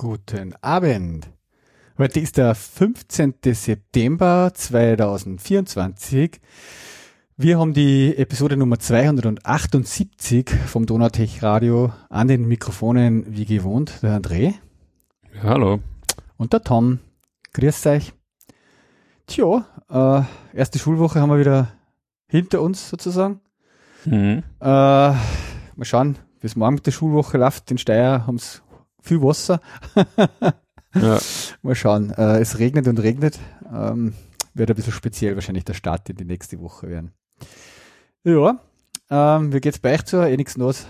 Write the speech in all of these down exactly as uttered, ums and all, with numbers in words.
Guten Abend. Heute ist der fünfzehnten September zweitausendvierundzwanzig. Wir haben die Episode Nummer zweihundertachtundsiebzig vom Donautech Radio an den Mikrofonen wie gewohnt. Der André. Ja, hallo. Und der Tom. Grüß euch. Tja, äh, erste Schulwoche haben wir wieder hinter uns sozusagen. Mhm. Äh, mal schauen, wie es morgen mit der Schulwoche läuft. In Steyr haben es viel Wasser. Ja. Mal schauen. Äh, es regnet und regnet. Ähm, wird ein bisschen speziell wahrscheinlich der Start in die nächste Woche werden. Ja, ähm, wie geht's bei euch so? Eh nichts Neues?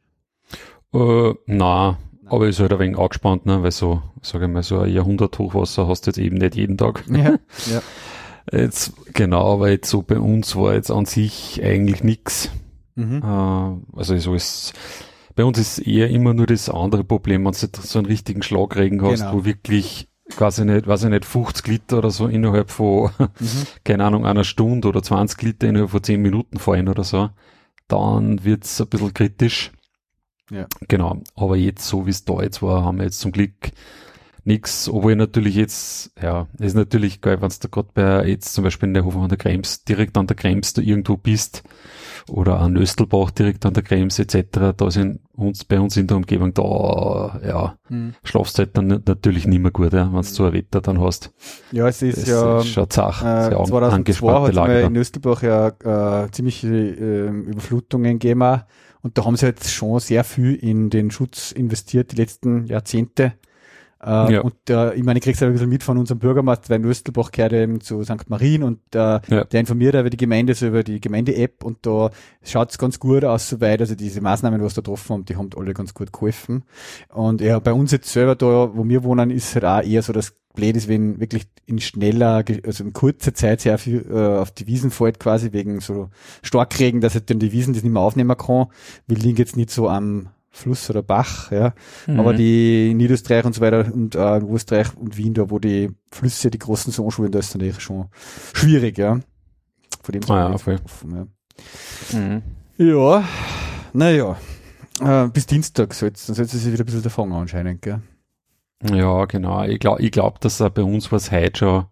Äh, nein, aber ist halt ein wenig angespannt, ne? Weil so, sage ich mal, so ein Jahrhundert-Hochwasser hast du jetzt eben nicht jeden Tag. Ja, ja. Jetzt, genau, aber jetzt so bei uns war jetzt an sich eigentlich nix. Mhm. Äh, also so ist, bei uns ist eher immer nur das andere Problem, wenn du so einen richtigen Schlagregen hast, Genau. wo wirklich quasi nicht, weiß ich nicht, fünfzig Liter oder so innerhalb von, Mhm. keine Ahnung, einer Stunde oder zwanzig Liter innerhalb von zehn Minuten fallen oder so, dann wird's ein bisschen kritisch. Ja. Genau, aber jetzt, so wie es da jetzt war, haben wir jetzt zum Glück nichts, obwohl natürlich jetzt, ja, es ist natürlich geil, wenn du da gerade bei, jetzt zum Beispiel in der Hof an der Krems, direkt an der Krems da irgendwo bist, oder an Östelbach direkt an der Krems et cetera, da sind uns, bei uns in der Umgebung, da, ja, Mhm. schlafst halt dann natürlich nicht mehr gut, ja, wenn du so ein Wetter dann hast. Ja, es ist Das ja ist schon zach, äh, sehr an- zweitausendzwei angespannte hat es Lage. mal da. in Österreich ja äh, ziemliche äh, Überflutungen gegeben auch. Und da haben sie jetzt schon sehr viel in den Schutz investiert, die letzten Jahrzehnte. Äh, Ja. Und äh, ich meine, ich krieg's ja ein bisschen mit von unserem Bürgermeister, weil in Österreich gehört eben zu Sankt Marien und äh, Ja. der informiert über die Gemeinde, so über die Gemeinde-App, und da schaut's ganz gut aus soweit. Also diese Maßnahmen, was da getroffen haben, die haben alle ganz gut geholfen. Und ja, bei uns jetzt selber da, wo wir wohnen, ist halt auch eher so, dass blöd ist, wenn wirklich in schneller, ge- also in kurzer Zeit sehr viel äh, auf die Wiesen fällt, quasi wegen so Starkregen, dass halt dann die Wiesen das nicht mehr aufnehmen kann. Wir liegen jetzt nicht so am Fluss oder Bach, ja. Mhm. Aber die in Niederösterreich und so weiter und äh, in Österreich und Wien, da wo die Flüsse, die großen so anschulen, da ist dann eigentlich schon schwierig, ja. Von dem Ah, ja, sind wir voll. jetzt betroffen, ja. Mhm. Ja, naja. Äh, bis Dienstag soll's, dann sollte sich wieder ein bisschen davon anscheinend, gell? Ja, genau. Ich glaube, ich glaub, dass auch bei uns was heute schon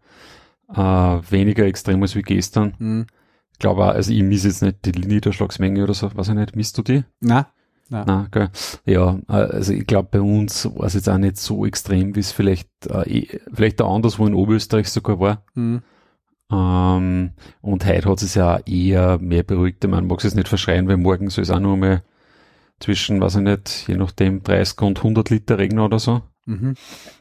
äh, weniger extrem ist wie gestern. Hm. Ich glaube auch, also ich miss jetzt nicht die Niederschlagsmenge oder so, weiß ich nicht, misst du die? Na, na. Nein, gell. Ja, äh, also ich glaube, bei uns war es jetzt auch nicht so extrem, wie es vielleicht, äh, eh- vielleicht auch anderswo in Oberösterreich sogar war. Hm. Ähm, und heute hat es ja auch eher mehr beruhigt. Man mag es nicht verschreien, weil morgen soll es auch nur mal zwischen, weiß ich nicht, je nachdem dreißig und hundert Liter regnen oder so. Mhm.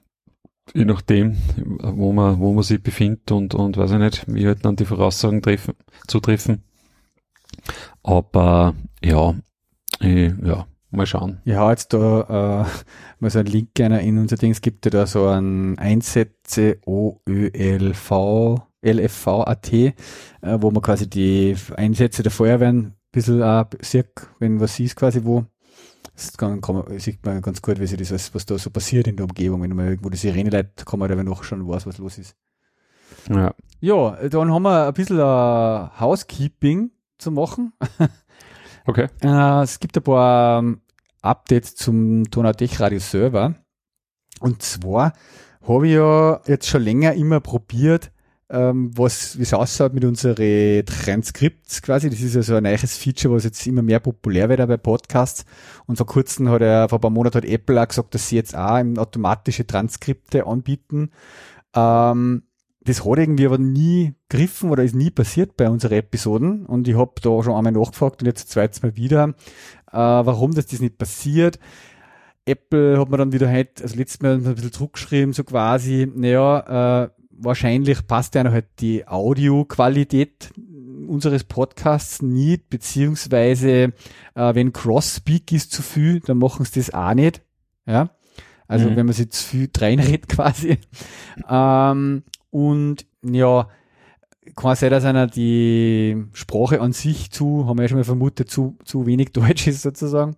Je nachdem, wo man, wo man sich befindet und, und weiß ich nicht, wie halt dann die Voraussagen treffen, zutreffen. Aber, ja, ich, ja, mal schauen. Ich hau jetzt da äh, mal so einen Link gerne in unser Ding. Es gibt ja da so einen Einsätze O Ö L V L F V Punkt A T, äh, wo man quasi die Einsätze der Feuerwehren ein bisschen äh, sieht, wenn was ist quasi wo. Das kann, kann man, sieht man ganz gut, wie sich das alles, was da so passiert in der Umgebung. Wenn man irgendwo die Sirene leitet, kann man da noch schon weiß, was los ist. Ja. Ja, dann haben wir ein bisschen uh, Housekeeping zu machen. Okay. Äh, es gibt ein paar ähm, Updates zum Donautech Radio Server. Und zwar habe ich ja jetzt schon länger immer probiert, ähm, was, wie es ausschaut mit unseren Transkripts quasi. Das ist ja so ein neues Feature, was jetzt immer mehr populär wird auch bei Podcasts. Und vor kurzem hat er, vor ein paar Monaten hat Apple auch gesagt, dass sie jetzt auch automatische Transkripte anbieten. Ähm, Das hat irgendwie aber nie gegriffen oder ist nie passiert bei unseren Episoden, und ich habe da schon einmal nachgefragt und jetzt das zweite Mal wieder, äh, warum das, das nicht passiert. Apple hat mir dann wieder heute, also letztes Mal ein bisschen zurückgeschrieben, so quasi, naja, äh, wahrscheinlich passt ja noch halt die Audioqualität unseres Podcasts nicht, beziehungsweise äh, wenn Cross-Speak ist zu viel, dann machen sie das auch nicht. Ja, also Mhm. wenn man sich zu viel reinredet quasi. ähm, Und ja, kann sein, dass einer die Sprache an sich zu, haben wir ja schon mal vermutet, zu, zu wenig Deutsch ist sozusagen.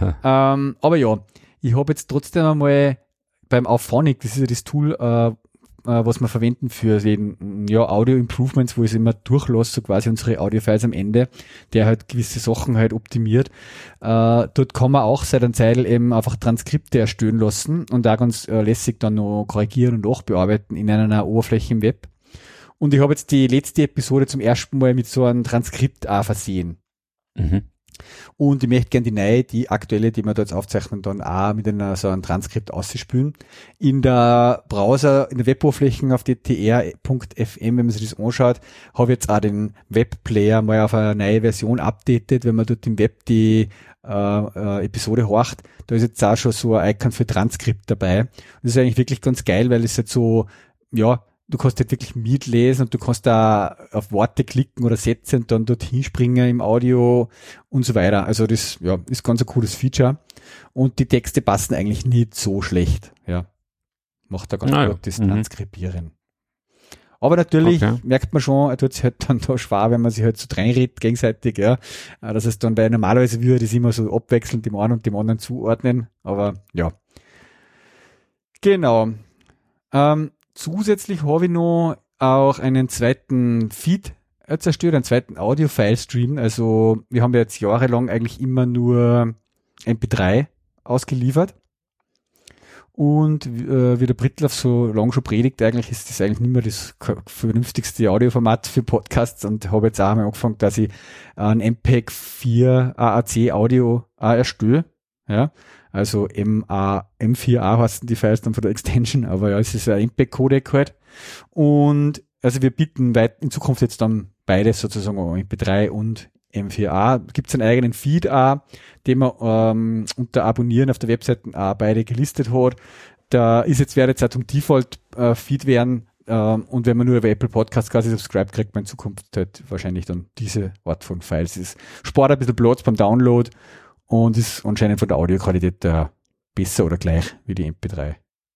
ähm, aber ja, ich habe jetzt trotzdem einmal beim Auphonic, das ist ja das Tool, äh, äh, was wir verwenden für den, ja, Audio-Improvements, wo ich es immer durchlasse, so quasi unsere Audio-Files am Ende, der halt gewisse Sachen halt optimiert. Äh, dort kann man auch seit einer Zeit eben einfach Transkripte erstellen lassen und da ganz äh, lässig dann noch korrigieren und nachbearbeiten in einer Oberfläche im Web. Und ich habe jetzt die letzte Episode zum ersten Mal mit so einem Transkript auch versehen. Mhm. Und ich möchte gerne die neue, die aktuelle, die wir da jetzt aufzeichnen, dann auch mit einer, so einem Transkript ausspülen. In der Browser, in der Weboberfläche auf d t r punkt f m, wenn man sich das anschaut, habe ich jetzt auch den Webplayer mal auf eine neue Version updated. Wenn man dort im Web die äh, äh, Episode horcht, da ist jetzt auch schon so ein Icon für Transkript dabei. Und das ist eigentlich wirklich ganz geil, weil es halt so, ja, du kannst halt wirklich mitlesen und du kannst da auf Worte klicken oder Sätze und dann dorthin springen im Audio und so weiter. Also das, ja, ist ganz ein cooles Feature. Und die Texte passen eigentlich nicht so schlecht, ja. Macht da ganz ah, gut das ja. Transkribieren. Aber natürlich okay. merkt man schon, er tut es halt dann da schwer, wenn man sich halt so reinredet gegenseitig, ja. Das heißt dann, bei normalerweise würde das immer so abwechselnd dem einen und dem anderen zuordnen. Aber ja. Genau. Ähm, Zusätzlich habe ich noch auch einen zweiten Feed zerstört, einen zweiten Audio-File-Stream. Also wir haben ja jetzt jahrelang eigentlich immer nur M P drei ausgeliefert. Und äh, wie der Brittlaff so lang schon predigt, eigentlich ist das eigentlich nicht mehr das vernünftigste Audioformat für Podcasts und habe jetzt auch mal angefangen, dass ich ein M P E G vier A A C Audio auch erstelle. Ja. Also M A, M vier A heißen die Files dann von der Extension, aber ja, es ist ein M P E G-Codec halt. Und also wir bieten weit in Zukunft jetzt dann beides sozusagen, M P drei und M vier A. Gibt es einen eigenen Feed auch, den man ähm, unter Abonnieren auf der Webseite auch beide gelistet hat. Da ist jetzt, wäre jetzt auch zum Default-Feed äh, werden. Ähm, und wenn man nur über Apple Podcasts quasi subscribe, kriegt man in Zukunft halt wahrscheinlich dann diese Art von Files. Es spart ein bisschen Platz beim Download. Und ist anscheinend von der Audioqualität da besser oder gleich wie die M P drei.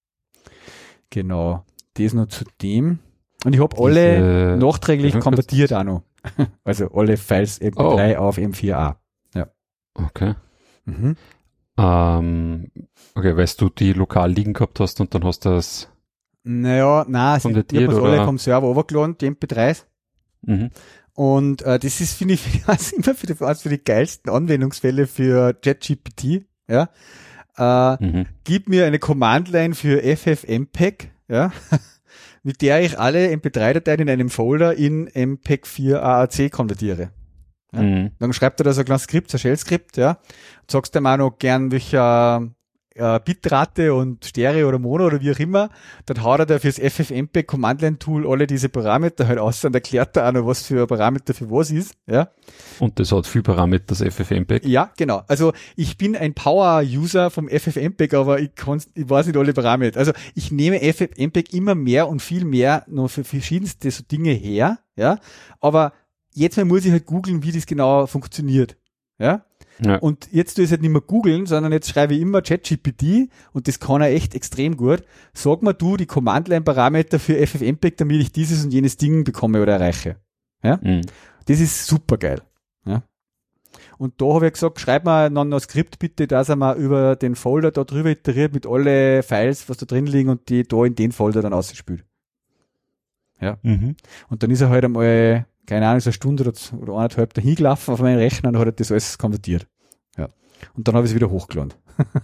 Genau. Das noch zu dem. Und ich habe alle nachträglich konvertiert auch noch. Also alle Files M P drei oh. auf M vier A. Ja. Okay. Mhm. Ähm, okay, weißt du, die lokal liegen gehabt hast und dann hast du das Naja, nein, ich habe das alle vom Server runtergeladen, die M P dreis. Mhm. Und äh, das ist, finde ich, also immer für die, für die geilsten Anwendungsfälle für ChatGPT. Ja, äh, mhm. Gib mir eine Command-Line für F F M P E G, ja, mit der ich alle M P drei Dateien in einem Folder in M P E G vier A A C konvertiere. Ja. Mhm. Dann schreibt er da so ein kleines Skript, so ein Shell-Skript, ja, und sagst dem auch noch gern, welcher äh, Bitrate und Stereo oder Mono oder wie auch immer, dann haut er da fürs F F M P E G Command-Line-Tool alle diese Parameter halt aus und erklärt da auch noch, was für ein Parameter für was ist, ja. Und das hat viel Parameter, das F F M P E G. Ja, genau. Also ich bin ein Power-User vom F F M P E G, aber ich, kann, ich weiß nicht alle Parameter. Also ich nehme F F M P E G immer mehr und viel mehr noch für verschiedenste so Dinge her, ja. Aber jetzt mal muss ich halt googeln, wie das genau funktioniert, ja. Ja. Und jetzt tue ich es halt nicht mehr googeln, sondern jetzt schreibe ich immer ChatGPT und das kann er echt extrem gut. Sag mir du die Command-Line-Parameter für F F M P E G, damit ich dieses und jenes Ding bekomme oder erreiche. Ja? Mhm. Das ist super geil. Ja? Und da habe ich gesagt, schreib mir dann ein Skript bitte, dass er mal über den Folder da drüber iteriert mit alle Files, was da drin liegen und die da in den Folder dann ausspült. Ja. Mhm. Und dann ist er halt einmal, keine Ahnung, so eine Stunde oder, oder eineinhalb dahin gelaufen auf meinen Rechner und hat er das alles konvertiert. Ja. Und dann habe ich es wieder hochgeladen.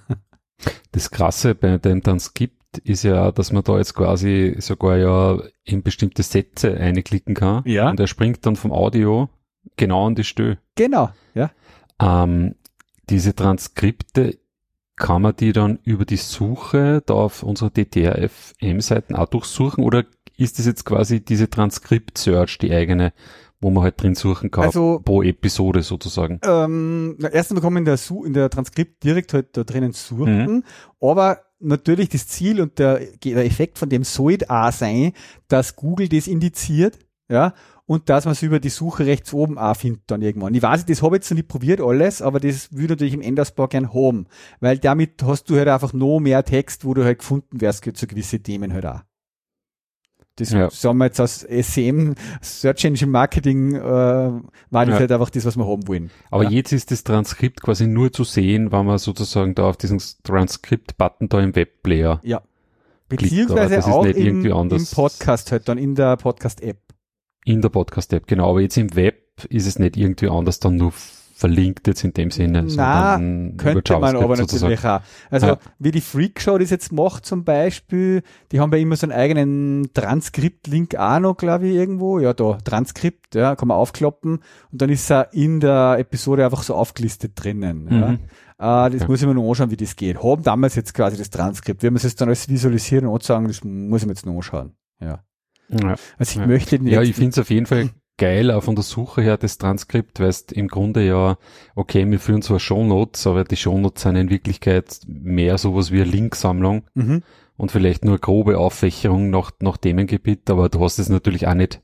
Das Krasse bei dem Transkript ist ja, dass man da jetzt quasi sogar ja in bestimmte Sätze einklicken kann. Ja. Und er springt dann vom Audio genau an die Stelle. Genau, ja. Ähm, diese Transkripte, kann man die dann über die Suche da auf unserer D T R F M-Seiten auch durchsuchen oder ist das jetzt quasi diese Transkript-Search, die eigene, wo man halt drin suchen kann, also, pro Episode sozusagen? Ähm, erstens kann man in der, Su- in der Transkript direkt halt da drinnen suchen, mhm. aber natürlich das Ziel und der, der Effekt von dem sollte auch sein, dass Google das indiziert, ja, und dass man es über die Suche rechts oben auch findet dann irgendwann. Ich weiß, das habe ich jetzt noch nicht probiert alles, aber das würde natürlich im Endausbau gern haben, weil damit hast du halt einfach noch mehr Text, wo du halt gefunden wirst zu gewissen Themen halt auch. Das ja. sagen wir jetzt aus S C M, Search Engine Marketing, äh, war das ja. halt einfach das, was wir haben wollen. Aber ja. jetzt ist das Transkript quasi nur zu sehen, wenn man sozusagen da auf diesen Transkript-Button da im Webplayer ja. Beziehungsweise das ist auch nicht im, irgendwie anders. im Podcast halt, dann in der Podcast-App. In der Podcast-App, genau. Aber jetzt im Web ist es nicht irgendwie anders dann nur verlinkt jetzt in dem Sinne. Na, könnte man aber natürlich auch. Also ja. Wie die Freakshow das jetzt macht zum Beispiel, die haben ja immer so einen eigenen Transkript-Link auch noch, glaube ich, irgendwo. Ja, da, Transkript, ja, kann man aufklappen und dann ist er in der Episode einfach so aufgelistet drinnen. Mhm. Ja. Äh, das ja. muss ich mir noch anschauen, wie das geht. Haben damals jetzt quasi das Transkript. Wenn wir es jetzt dann alles visualisieren und sagen, das muss ich mir jetzt noch anschauen. Ja. Ja. Also ich ja. möchte den Ja, ich finde es auf jeden Fall geil, auch von der Suche her, das Transkript, weißt im Grunde ja, okay, wir führen zwar Shownotes, aber die Shownotes sind in Wirklichkeit mehr sowas wie eine Linksammlung mhm. und vielleicht nur eine grobe Auffächerung nach, nach Themengebiet, aber du hast es natürlich auch nicht,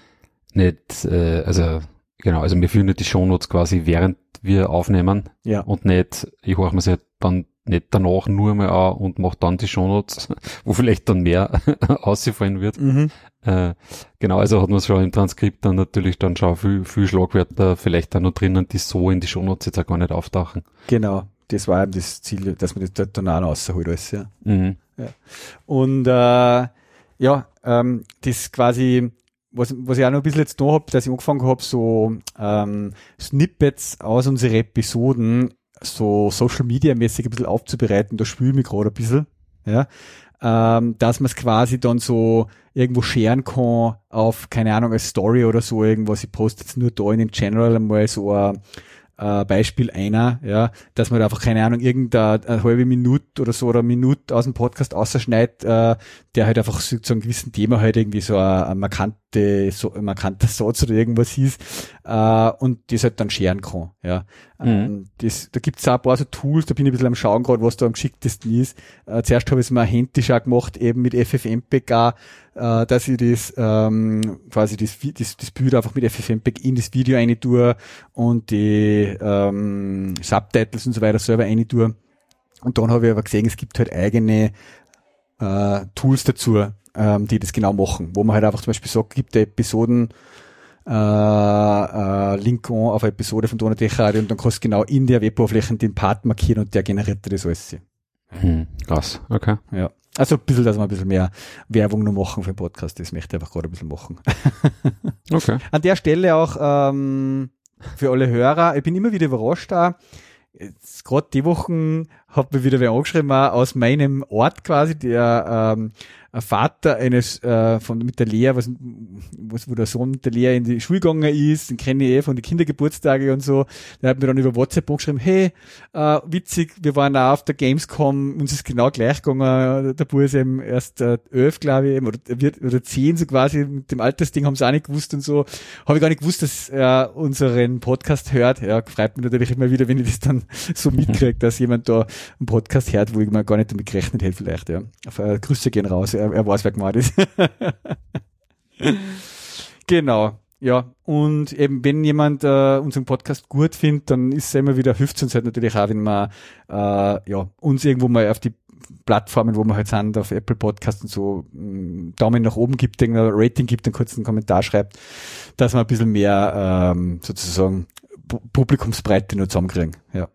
nicht, äh, also, genau, also wir führen nicht die Shownotes quasi während wir aufnehmen ja. und nicht, ich höre mir sie dann nicht danach nur mal an und mache dann die Shownotes, wo vielleicht dann mehr ausgefallen wird. Mhm. Äh, genau, also hat man schon im Transkript dann natürlich dann schon viel, viel Schlagwörter vielleicht auch noch drinnen, die so in die Shownotes jetzt auch gar nicht auftauchen. Genau, das war eben das Ziel, dass man das dort dann auch noch rausholt alles, ja. Mhm. ja. Und äh, ja, ähm, das quasi, was, was ich auch noch ein bisschen jetzt da habe, dass ich angefangen habe, so ähm, Snippets aus unseren Episoden so Social Media mäßig ein bisschen aufzubereiten, da spüre ich mich gerade ein bisschen, ja, ähm, dass man es quasi dann so irgendwo sharen kann auf, keine Ahnung, als Story oder so irgendwas. Ich poste jetzt nur da in den General einmal so ein äh, Beispiel einer, ja, dass man da einfach, keine Ahnung, irgendeine eine halbe Minute oder so oder eine Minute aus dem Podcast ausschneidet, äh, der halt einfach so zu einem gewissen Thema halt irgendwie so ein, ein markante, so ein markanter Satz oder irgendwas hieß, äh, und das halt dann scheren kann, ja. Mhm. Ähm, das, da gibt's auch ein paar so Tools, da bin ich ein bisschen am Schauen gerade, was da am geschicktesten ist. Äh, zuerst habe ich es mal händisch auch gemacht, eben mit F F mpeg auch, äh, dass ich das, ähm, quasi das, das, das Bild einfach mit F F mpeg in das Video rein tue und die ähm, Subtitles und so weiter selber rein tue. Und dann habe ich aber gesehen, es gibt halt eigene äh, Tools dazu, ähm, die das genau machen, wo man halt einfach zum Beispiel sagt, gibt der Episoden äh, äh, Link an auf eine Episode von Donatech Radio und dann kannst du genau in der Weboberfläche den Part markieren und der generiert dir das alles. Hm, krass, okay. Ja. Also ein bisschen, dass wir ein bisschen mehr Werbung noch machen für den Podcast, das möchte ich einfach gerade ein bisschen machen. Okay. An der Stelle auch ähm, für alle Hörer, ich bin immer wieder überrascht da. Jetzt gerade die Wochen hat mir wieder wer angeschrieben, auch aus meinem Ort quasi, der ähm, ein Vater eines äh, von mit der Lea, was, was wo der Sohn mit der Lea in die Schule gegangen ist, den kenne ich eh von den Kindergeburtstage und so. Der hat mir dann über WhatsApp angeschrieben, hey, äh, witzig, wir waren auch auf der Gamescom, uns ist genau gleich gegangen, der Bub ist eben erst äh, elf, glaube ich, eben, oder wird oder zehn so quasi, mit dem Altersding haben sie auch nicht gewusst und so. Habe ich gar nicht gewusst, dass er unseren Podcast hört. Ja, freut mich natürlich immer wieder, wenn ich das dann so mitkriege, dass jemand da einen Podcast hört, wo ich mir gar nicht damit gerechnet hätte vielleicht, ja. Auf, äh, Grüße gehen raus, er, er weiß, wer gemeint ist. Genau, ja. Und eben, wenn jemand äh, unseren Podcast gut findet, dann ist es immer wieder, hilft es uns halt natürlich auch, wenn man äh, ja, uns irgendwo mal auf die Plattformen, wo wir halt sind, auf Apple Podcasts und so, mh, Daumen nach oben gibt, ein Rating gibt, einen kurzen Kommentar schreibt, dass wir ein bisschen mehr ähm, sozusagen P- Publikumsbreite noch zusammenkriegen, ja.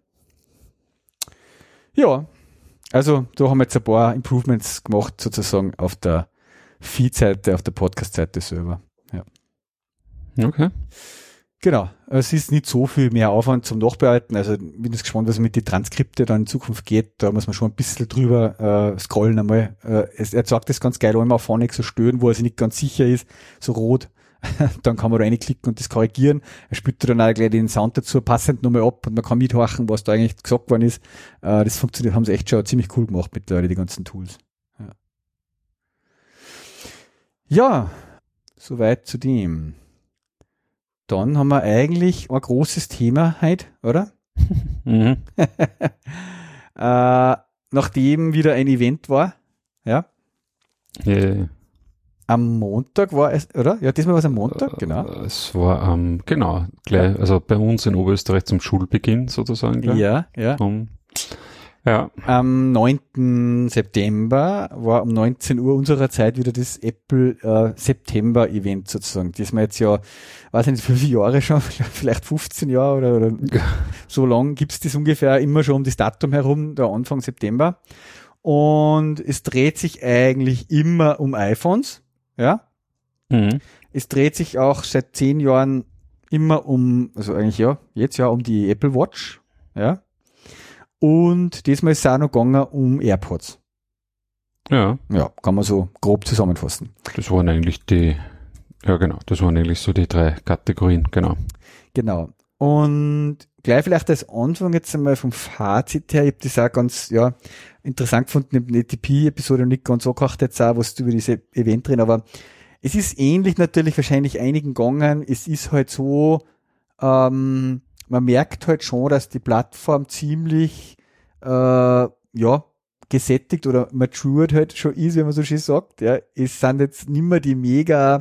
Ja, also da haben wir jetzt ein paar Improvements gemacht, sozusagen auf der Feed-Seite, auf der Podcast-Seite selber. Ja. Okay. Genau, es ist nicht so viel mehr Aufwand zum Nachbearbeiten, also ich bin jetzt gespannt, was mit den Transkripte dann in Zukunft geht, da muss man schon ein bisschen drüber äh, scrollen einmal. Äh, es, er sagt das ganz geil, einmal auf Phonic so stören, wo er sich nicht ganz sicher ist, so rot. Dann kann man da reinklicken und das korrigieren. Er spielt dann auch gleich den Sound dazu passend nochmal ab und man kann mithorchen, was da eigentlich gesagt worden ist. Äh, das funktioniert, haben sie echt schon ziemlich cool gemacht mittlerweile, die ganzen Tools. Ja, ja, soweit zu dem. Dann haben wir eigentlich ein großes Thema heute, oder? Mhm. äh, nachdem wieder ein Event war, ja. Yeah. Am Montag war es, oder? Ja, diesmal war es am Montag, genau. Es war am, ähm, genau, gleich, ja. Also bei uns in Oberösterreich zum Schulbeginn sozusagen. Gleich. Ja, ja. Um, ja. Am neunten September war um neunzehn Uhr unserer Zeit wieder das Apple äh, September Event sozusagen. Das wir jetzt ja, weiß nicht, wie viele Jahre schon, vielleicht fünfzehn Jahre oder, oder so lang gibt's das ungefähr immer schon um das Datum herum, der Anfang September. Und es dreht sich eigentlich immer um iPhones, ja. Mhm. Es dreht sich auch seit zehn Jahren immer um, also eigentlich ja, jetzt ja um die Apple Watch, ja. Und diesmal ist es auch noch gegangen um AirPods. Ja. Ja, kann man so grob zusammenfassen. Das waren eigentlich die, ja genau, das waren eigentlich so die drei Kategorien, genau. Genau. Und gleich vielleicht als Anfang jetzt einmal vom Fazit her, ich habe das auch ganz, ja, interessant gefunden, ich habe die A T P-Episode nicht ganz so gedacht jetzt auch, was du über diese Event drin, aber es ist ähnlich natürlich wahrscheinlich einigen gegangen. Es ist halt so, ähm, man merkt halt schon, dass die Plattform ziemlich, äh, ja, gesättigt oder matured halt schon ist, wenn man so schön sagt. Ja, es sind jetzt nicht mehr die mega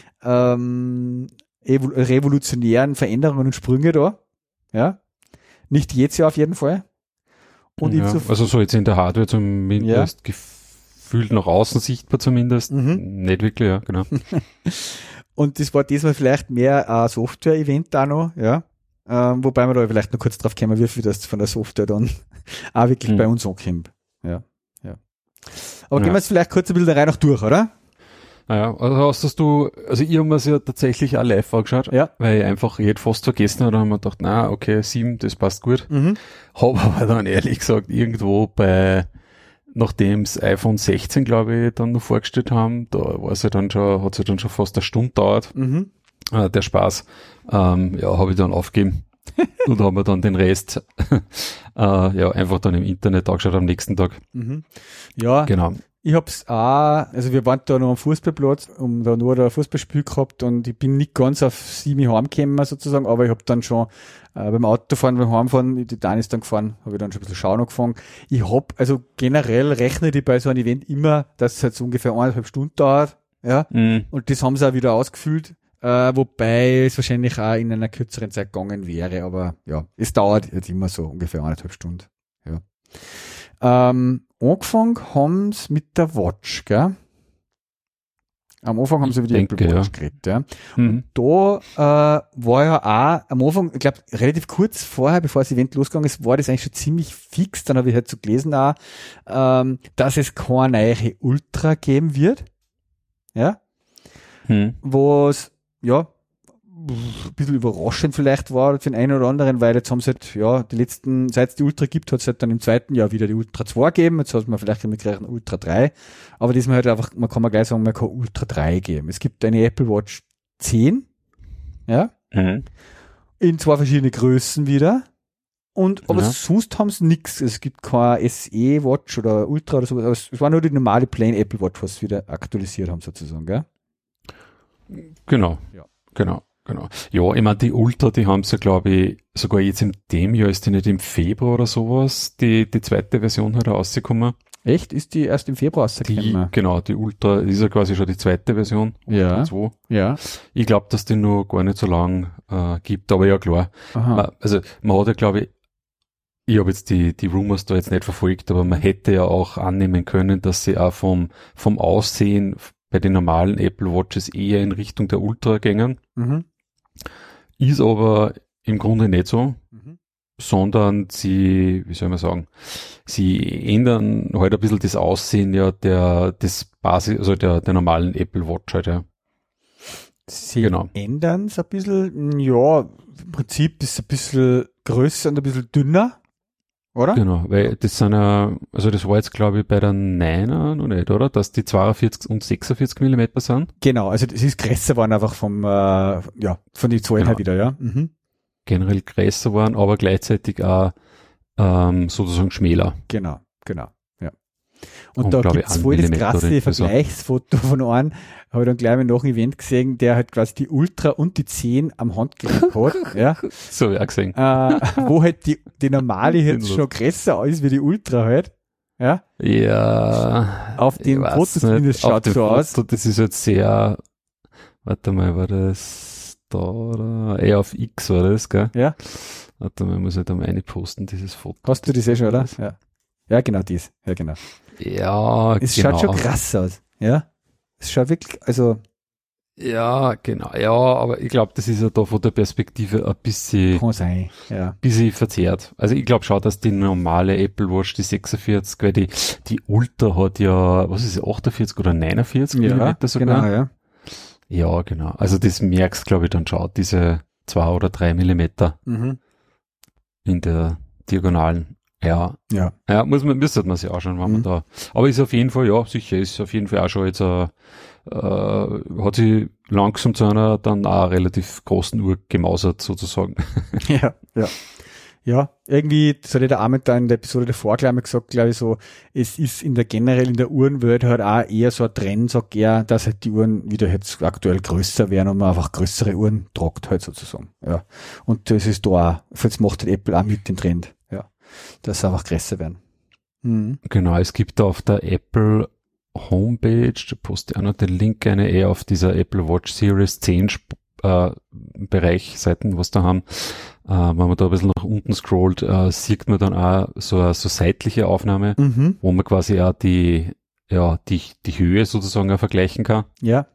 ähm, evol- revolutionären Veränderungen und Sprünge da. Ja, nicht jetzt ja auf jeden Fall. Und ja, insofern, also so jetzt in der Hardware zumindest ja. gefühlt nach außen sichtbar zumindest. Mhm. Nicht wirklich, ja, genau. Und das war diesmal vielleicht mehr ein Software-Event da noch, ja. Ähm, wobei wir da vielleicht noch kurz drauf kommen, wie viel das von der Software dann auch wirklich mhm. bei uns ankommt. Ja, ja. Aber ja. gehen wir jetzt vielleicht kurz ein bisschen da rein noch durch, oder? Naja, also hast du, also ich habe mir es ja tatsächlich auch live angeschaut, ja. weil ich einfach, ich hätte fast vergessen, oder haben wir gedacht, na, okay, sieben, das passt gut. Mhm. Habe aber dann ehrlich gesagt irgendwo bei, nachdem das iPhone sechzehn, glaube ich, dann noch vorgestellt haben, da war es ja dann schon, hat es ja dann schon fast eine Stunde gedauert, mhm. äh, der Spaß, ähm, ja, habe ich dann aufgegeben. Und haben wir dann den Rest äh, ja einfach dann im Internet angeschaut am nächsten Tag. Mhm. Ja, genau. Ich hab's auch, also wir waren da noch am Fußballplatz, um da nur ein Fußballspiel gehabt und ich bin nicht ganz auf sieben heimgekommen sozusagen, aber ich hab dann schon äh, beim Autofahren, beim Heimfahren, die Dan ist dann gefahren, habe ich dann schon ein bisschen schauen angefangen. Ich hab, also generell rechne ich bei so einem Event immer, dass es halt so ungefähr eineinhalb Stunden dauert, ja, mhm. und das haben sie auch wieder ausgefüllt. Uh, wobei es wahrscheinlich auch in einer kürzeren Zeit gegangen wäre, aber ja, es dauert jetzt immer so ungefähr eineinhalb Stunden. Ja. Ähm, angefangen haben sie mit der Watch, gell? Am Anfang haben sie über die denke, Apple Watch ja. geredet, ja. Mhm. Und da äh, war ja auch am Anfang, ich glaube, relativ kurz vorher, bevor das Event losgegangen ist, war das eigentlich schon ziemlich fix. Dann habe ich halt so gelesen auch, ähm, dass es keine neue Ultra geben wird. Ja. Mhm. Was ja, ein bisschen überraschend vielleicht war für den einen oder anderen, weil jetzt haben sie halt, ja, die letzten, seit es die Ultra gibt, hat es halt dann im zweiten Jahr wieder die Ultra zwei gegeben, jetzt hat man vielleicht damit gerechnet Ultra drei, aber diesmal halt einfach, man kann mal gleich sagen, man kann Ultra drei geben. Es gibt eine Apple Watch zehn, ja, mhm. in zwei verschiedene Größen wieder, und, aber ja. sonst haben sie nichts, es gibt keine S E Watch oder Ultra oder sowas, es war nur die normale Plain Apple Watch, was sie wieder aktualisiert haben sozusagen, gell? Genau, ja. genau, genau. Ja, ich meine, die Ultra, die haben sie, glaube ich, sogar jetzt in dem Jahr, ist die nicht im Februar oder sowas, die, die zweite Version halt rausgekommen. Echt? Ist die erst im Februar rausgekommen? Genau, die Ultra ist ja quasi schon die zweite Version. Ja. zwei. Ja. Ich glaube, dass die nur gar nicht so lang äh, gibt, aber ja, klar. Man, also, man hat ja, glaube ich, ich habe jetzt die, die Rumors da jetzt nicht verfolgt, aber man hätte ja auch annehmen können, dass sie auch vom, vom Aussehen bei den normalen Apple Watches eher in Richtung der Ultra gängen. Mhm. Ist aber im Grunde nicht so, mhm. sondern sie, wie soll man sagen, sie ändern halt ein bisschen das Aussehen ja der, des Basis, also der, der normalen Apple Watch halt, ja. Sie genau. ändern es ein bisschen, ja, im Prinzip ist es ein bisschen größer und ein bisschen dünner. Oder? Genau, weil das sind ja, also das war jetzt glaube ich bei der Niner noch nicht, oder? Dass die zweiundvierzig und sechsundvierzig Millimeter sind. Genau, also das ist größer waren einfach vom, äh, ja, von den Zahlen genau. her wieder, ja. Mhm. Generell größer waren, aber gleichzeitig auch ähm, sozusagen schmäler. Genau, genau, ja. Und, und da gibt es voll das krasse Vergleichsfoto von einem, habe ich dann gleich mal nach dem Event gesehen, der halt quasi die Ultra und die zehn am Handgelenk hat, ja. So habe ich auch gesehen. Äh, wo halt die, die normale jetzt schon größer ist wie die Ultra halt, ja. Ja. Auf den Fotos zumindest schaut so aus. Foto, das ist jetzt sehr, warte mal, war das da oder? Eher auf X war das, gell? Ja. Warte mal, ich muss halt da mal eine posten, dieses Foto. Hast du das eh schon, oder? Ja. Ja, genau, dies. Ja, genau. Ja, es genau. schaut schon krass aus, ja. Es schaut wirklich, also, Ja, genau. Ja, aber ich glaube, das ist ja da von der Perspektive ein bisschen, Kann sein, ja. bisschen verzerrt. Also ich glaube schon, dass die normale Apple Watch, die sechsundvierzig, weil die, die Ultra hat ja, was ist es, achtundvierzig oder neunundvierzig Millimeter sogar? Genau, ja. Ja, genau. Also das merkst, glaube ich, dann schon, diese zwei oder drei Millimeter Mhm. in der Diagonalen. Ja. Ja. Ja, muss man, müsste man sich anschauen, wenn Mhm. man da, aber ist auf jeden Fall, ja, sicher, ist auf jeden Fall auch schon jetzt, äh, äh, hat sie langsam zu einer dann auch relativ großen Uhr gemausert, sozusagen. Ja, ja. Ja, irgendwie, das hat ja der Ahmed da in der Episode davor gleich mal gesagt, glaube ich, so, es ist in der generell in der Uhrenwelt halt auch eher so ein Trend, sagt er, dass halt die Uhren wieder jetzt aktuell größer werden und man einfach größere Uhren tragt halt sozusagen. Ja. Und das ist da auch, jetzt macht halt Apple auch mit den Trend, ja, dass sie einfach größer werden. Mhm. Genau, es gibt da auf der Apple Homepage, da poste ich auch noch den Link eine, eher auf dieser Apple Watch Series zehn äh, Bereich, Seiten, was da haben. Äh, wenn man da ein bisschen nach unten scrollt, äh, sieht man dann auch so eine so seitliche Aufnahme, Mhm. wo man quasi auch die, ja, die, die Höhe sozusagen auch vergleichen kann. Ja.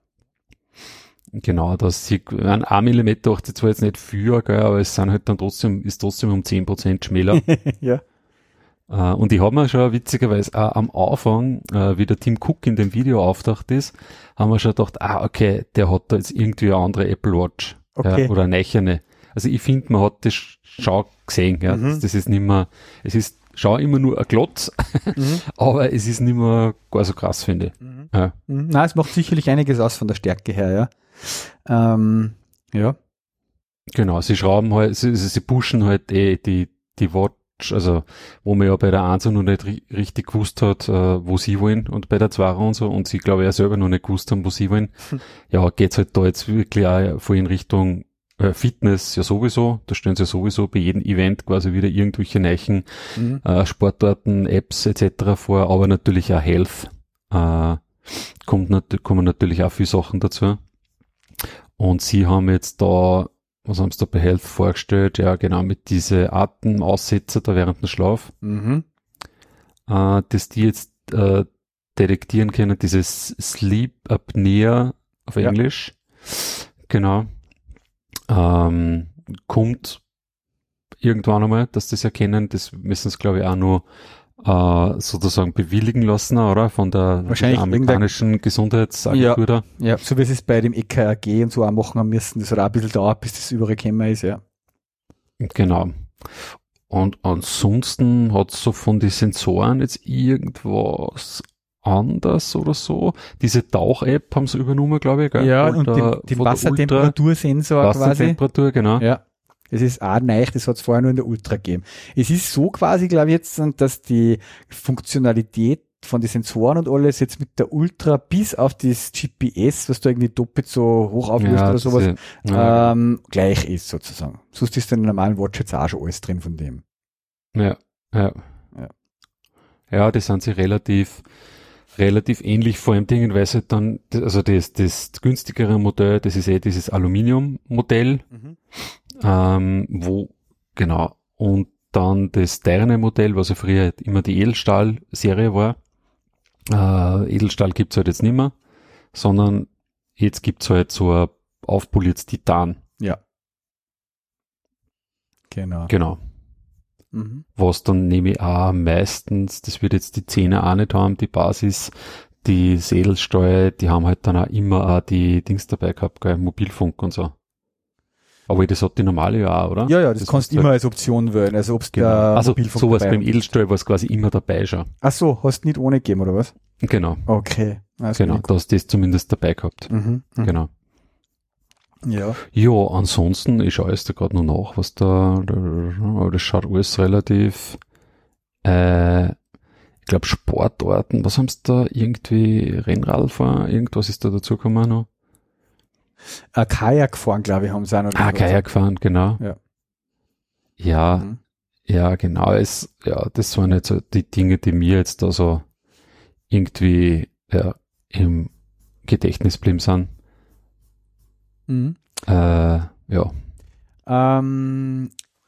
Genau, das sieht, ein, ein Millimeter achtet zwar jetzt nicht viel, gell, aber es sind halt dann trotzdem, ist trotzdem um zehn Prozent schmäler. Ja. Uh, und ich habe mir schon witzigerweise auch am Anfang, uh, wie der Tim Cook in dem Video auftaucht ist, haben wir schon gedacht, ah, okay, der hat da jetzt irgendwie eine andere Apple Watch. Okay. Ja, oder eine neicherne. Also ich finde, man hat das schon gesehen, ja. Mhm. Das, das ist nicht mehr, es ist schon immer nur ein Klotz, Mhm. aber es ist nicht mehr gar so krass, finde ich. Mhm. Ja. Mhm. Na, es macht sicherlich einiges aus von der Stärke her, ja. Ähm, ja. Genau, sie schrauben halt, sie, sie pushen halt eh die, die Watch, also wo man ja bei der eins noch nicht ri richtig gewusst hat, äh, wo sie wollen, und bei der zwei und so, und sie glaube ich ja selber noch nicht gewusst haben, wo sie wollen. Hm. Ja, geht's halt da jetzt wirklich auch voll in Richtung äh, Fitness ja sowieso, da stellen sie ja sowieso bei jedem Event quasi wieder irgendwelche neuen Mhm. äh, Sportarten, Apps et cetera vor, aber natürlich auch Health, äh, kommt nat kommen natürlich auch viele Sachen dazu. Und sie haben jetzt da, was haben sie da bei Health vorgestellt? Ja, genau, mit diese Atemaussetzer da während dem Schlaf, Mhm. äh, dass die jetzt äh, detektieren können, dieses Sleep Apnea auf Ja. Englisch. Genau. Ähm, kommt irgendwann einmal, dass das erkennen, das müssen sie, glaube ich, auch nur äh, sozusagen bewilligen lassen, oder? Von der, Wahrscheinlich der amerikanischen Gesundheitsagentur da. Ja, so wie sie es bei dem E K G und so auch machen haben müssen, das hat auch ein bisschen dauert, bis das überall gekommen ist, ja. Genau. Und ansonsten hat so von den Sensoren jetzt irgendwas anders oder so. Diese Tauch-App haben sie übernommen, glaube ich, gell? Ja, und und den, den Wassertemperatursensor quasi. Wassertemperatur, genau. Ja. Das ist auch neu, das hat es vorher nur in der Ultra gegeben. Es ist so quasi, glaube ich, jetzt, dass die Funktionalität von den Sensoren und alles jetzt mit der Ultra bis auf das G P S, was da irgendwie doppelt so hoch auflöst Ja, oder sowas, diese, ja, ähm, gleich ist sozusagen. Sonst ist in der normalen Watch jetzt auch schon alles drin von dem. ja, ja. Ja. Ja, die sind sie relativ, relativ ähnlich, vor allem Dingen, weil es halt dann, also das, das günstigere Modell, das ist eh dieses Aluminium-Modell, Mhm. ähm, wo, genau, und dann das teurere Modell, was ja früher halt immer die Edelstahl-Serie war. Äh, Edelstahl gibt's halt jetzt nicht mehr, sondern jetzt gibt's halt so ein aufpoliertes Titan. Ja. Genau. Genau. Mhm. Was dann nehme ich auch meistens, das wird jetzt die Zehner auch nicht haben, die Basis, die Edelstahl, die haben halt dann auch immer auch die Dings dabei gehabt, gell, Mobilfunk und so. Aber das hat die normale ja auch, oder? Ja, ja, das, Das kannst du halt- immer als Option wählen, also ob's Genau. der Also Mobilfunk sowas dabei beim Edelstahl war es quasi immer dabei schon. Ach so, hast du nicht ohne gegeben, oder was? Genau, Okay. Das genau, finde da hast du das zumindest dabei gehabt. ich gut. Mhm. Mhm. Genau. Ja. Ja, ansonsten, ich schaue jetzt da gerade noch nach, was da, aber das schaut alles relativ, äh, ich glaube Sportarten, was haben sie da, irgendwie Rennradfahren, irgendwas ist da dazugekommen noch? Äh, Kajak fahren, glaube ich, haben sie auch noch. Ah, Kajak fahren, genau. Ja. Ja, Mhm. ja, genau, es, ja, das waren jetzt so die Dinge, die mir jetzt da so irgendwie, ja, im Gedächtnis geblieben sind. Mhm. Äh, ja. Ähm,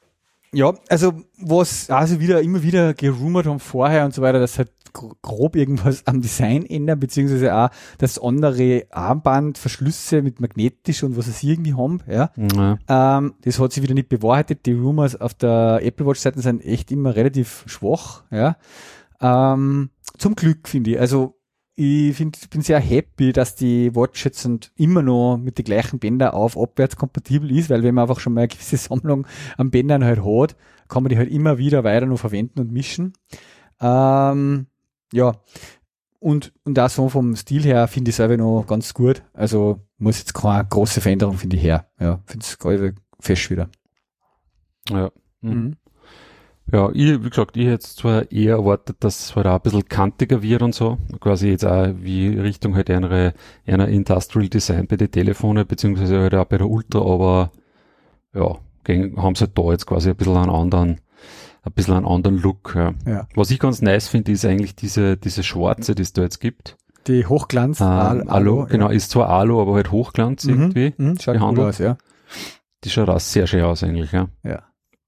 Ja, also was also wieder immer wieder gerumort haben vorher und so weiter, dass halt gro- grob irgendwas am Design ändern, beziehungsweise auch, dass andere Armbandverschlüsse mit magnetisch und was es irgendwie haben, ja. Ja. Ähm, das hat sich wieder nicht bewahrheitet. Die Rumors auf der Apple Watch Seiten sind echt immer relativ schwach, ja. Ähm, zum Glück finde ich. Also ich finde, ich bin sehr happy, dass die Watch jetzt und immer noch mit den gleichen Bändern auf abwärts kompatibel ist, weil wenn man einfach schon mal eine gewisse Sammlung an Bändern halt hat, kann man die halt immer wieder weiter noch verwenden und mischen. Ähm, ja. Und, und auch so vom Stil her finde ich es selber noch ganz gut. Also muss jetzt keine große Veränderung, finde ich, her. Ja, finde es gerade fest wieder. Ja. Mhm. Mhm. Ja, ich, wie gesagt, ich hätte zwar eher erwartet, dass es halt auch ein bisschen kantiger wird und so. Quasi jetzt auch wie Richtung halt einer, einer Industrial Design bei den Telefonen, beziehungsweise halt auch bei der Ultra, aber ja, gegen, haben sie halt da jetzt quasi ein bisschen einen anderen, ein bisschen einen anderen Look. Ja. Ja. Was ich ganz nice finde, ist eigentlich diese, diese schwarze, die es da jetzt gibt. Die Hochglanz Ähm, Al- Alu, genau, ja. ist zwar Alu, aber halt Hochglanz Mhm. irgendwie. Mhm. Schaut cool behandelt. aus, ja. Die schaut auch sehr schön aus eigentlich, ja. Ja.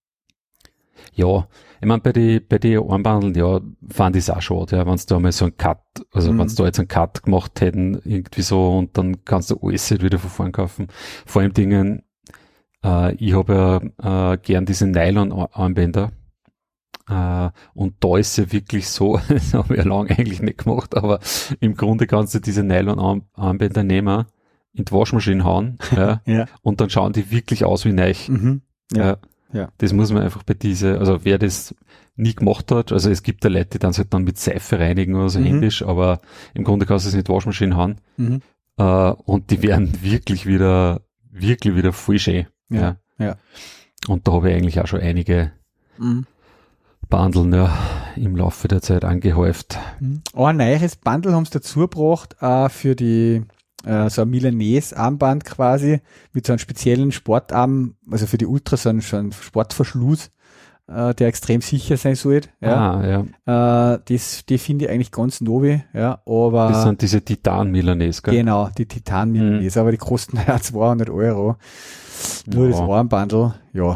Ja, ich meine, bei die, bei die Armbandeln, ja, fand ich es auch schade, ja, wenn sie da mal so einen Cut, also Mhm. wenn sie da jetzt einen Cut gemacht hätten, irgendwie so, und dann kannst du alles halt wieder von vorn kaufen. Vor allem Dingen, äh, ich habe ja äh, gern diese Nylon-Armbänder, äh, und da ist ja wirklich so, das habe ich ja lange eigentlich nicht gemacht, aber im Grunde kannst du diese Nylon-Armbänder nehmen, in die Waschmaschine hauen, ja, Ja. und dann schauen die wirklich aus wie neu. Mhm. Ja. Ja. Ja. Das muss man einfach bei diese, also wer das nie gemacht hat, also es gibt da Leute, die dann halt dann mit Seife reinigen oder so Mhm. händisch, aber im Grunde kannst du es nicht Waschmaschine hauen, Mhm. äh, und die werden wirklich wieder, wirklich wieder voll schön. Ja. Ja. Und da habe ich eigentlich auch schon einige Mhm. Bandeln ja im Laufe der Zeit angehäuft. Mhm. Ein neues Bundle haben sie dazu gebracht, äh, für die, äh, so ein Milanese-Armband quasi, mit so einem speziellen Sportarm, also für die Ultra so einen, so einen Sportverschluss, äh, der extrem sicher sein soll. Ja. Ah, ja. Äh, das, die finde ich eigentlich ganz neu, ja, aber. Das sind diese Titan-Milanese, gell? Genau, die Titan-Milanese, aber die kosten ja zweihundert Euro. Nur Ja. das Armbandel, ja.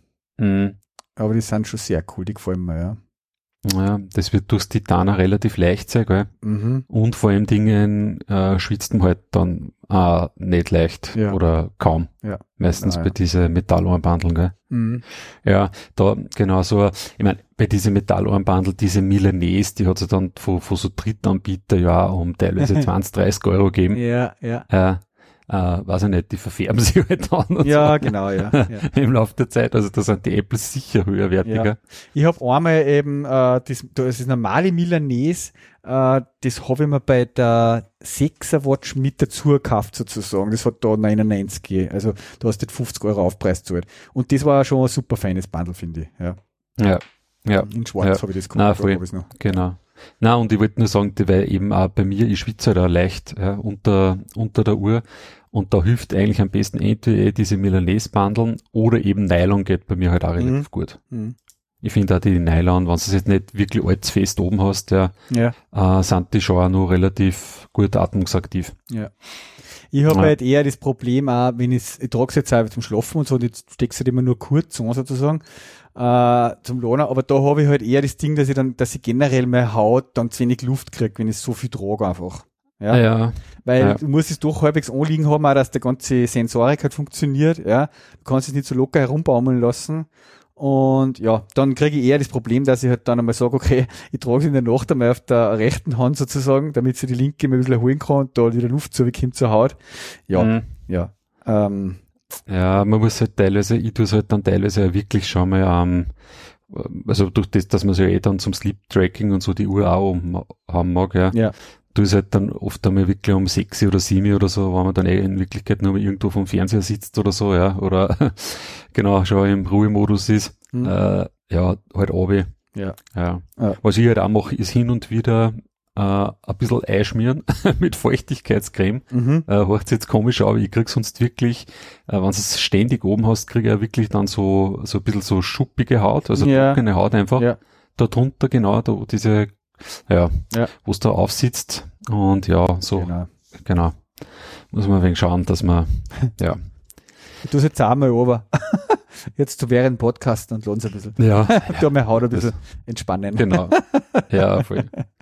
Mhm. Aber die sind schon sehr cool, die gefallen mir, ja. Ja, das wird durchs Titan auch relativ leicht sein, gell? Mhm. Und vor allem Dingen äh, schwitzt man halt dann auch nicht leicht Ja. oder kaum. Ja. Meistens Genau, bei ja. diese Metallarmbandeln, gell? Mhm. Ja, da genau so, ich meine, bei diese Metallarmbandel, diese Milanese, die hat es dann von, von so Drittanbieter ja auch um teilweise zwanzig, dreißig Euro gegeben. Ja, ja. Äh, äh, weiß ich nicht, die verfärben sich halt dann und Ja, so. genau, ja. ja. Im Laufe der Zeit, also da sind die Apples sicher höherwertiger. Ja. Ich habe einmal eben, äh, das, das ist normale Milanese, äh, das habe ich mir bei der sechser Watch mit dazu gekauft sozusagen. Das hat da neunundneunzig gegeben. Also du hast nicht fünfzig Euro Aufpreis gezahlt. Und das war schon ein super feines Bundle, finde ich. Ja. Ja, ja, In Schwarz Ja. habe ich das Nein, gekauft. voll. hab ich's noch. genau. Na, und ich wollte nur sagen, die, weil eben auch bei mir, ich schwitze halt auch leicht ja, unter, unter der Uhr, und da hilft eigentlich am besten entweder diese Milanese-Bandeln oder eben Nylon geht bei mir halt auch relativ Mhm. gut. Mhm. Ich finde auch die Nylon, wenn du es jetzt nicht wirklich allzu fest oben hast, ja, Ja. äh, sind die schon auch noch relativ gut atmungsaktiv. Ja. Ich habe Ja. halt eher das Problem auch, wenn ich, ich trage es jetzt auch zum Schlafen und so, und jetzt steckst du halt immer nur kurz an sozusagen, äh, zum Lohner, aber da habe ich halt eher das Ding, dass ich dann, dass ich generell meine Haut dann zu wenig Luft kriege, wenn ich so viel trage einfach. Ja. Ja, ja, Weil Ja. du musst es doch halbwegs anliegen haben, auch dass der ganze Sensorik halt funktioniert, ja. Du kannst es nicht so locker herumbaumeln lassen. Und ja, dann kriege ich eher das Problem, dass ich halt dann einmal sage, okay, ich trage es in der Nacht einmal auf der rechten Hand sozusagen, damit sie die linke mal ein bisschen erholen kann und da wieder Luft zurückkommt zur Haut. Ja, Mhm. ja. Ähm, Ja, man muss halt teilweise, ich tue es halt dann teilweise ja wirklich schon mal, ähm, also durch das, dass man sich ja eh dann zum Sleep-Tracking und so die Uhr auch um, haben mag, ja, ja. tue es halt dann oft einmal wirklich um sechs oder sieben oder so, wenn man dann eh in Wirklichkeit nur mal irgendwo vom Fernseher sitzt oder so, ja, oder genau, schon im Ruhemodus ist, Mhm. äh, ja, halt runter. Ja. Ja. Ja. Was ich halt auch mache, ist hin und wieder äh, ein bisschen einschmieren mit Feuchtigkeitscreme. Mhm. Äh, hört jetzt komisch, aber ich krieg sonst wirklich, äh, wenn du es ständig oben hast, krieg ich ja wirklich dann so, so ein bisschen so schuppige Haut, also Ja. trockene Haut einfach. Ja. Da drunter, genau, da diese, ja, Ja. wo es da aufsitzt. Und ja, so, Genau. genau. Muss man ein wenig schauen, dass man, ja. Ich tue es jetzt auch mal runter. jetzt zu während Podcasten und lohnt ein bisschen. Ja. Da mal Haut ein bisschen entspannen. Genau. Ja, voll.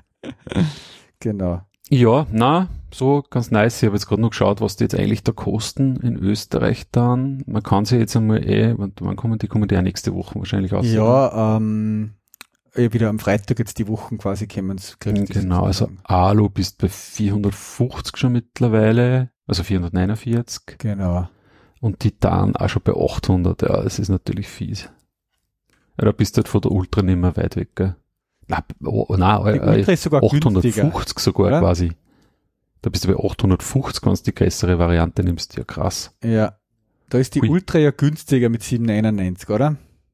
Genau. Ja, na, so ganz nice. Ich habe jetzt gerade noch geschaut, was die jetzt eigentlich da kosten in Österreich dann. Man kann sie jetzt einmal eh, wann, wann kommen die? Kommen die ja nächste Woche wahrscheinlich aus. Ja, ähm, eh wieder am Freitag jetzt die Wochen quasi kommen. Genau, also Alu bist bei vierhundertfünfzig schon mittlerweile, also vierhundertneunundvierzig. Genau. Und Titan auch schon bei achthundert, ja, das ist natürlich fies. Ja, da bist du halt von der Ultra nicht mehr weit weg, gell? Nein, oh, nein, die Ultra ist sogar achthundertfünfzig günstiger, sogar oder? quasi. Da bist du bei achthundertfünfzig, wenn du die größere Variante nimmst. Ja, krass. Ja. Da ist die Ui. Ultra ja günstiger mit sieben neunundneunzig, oder?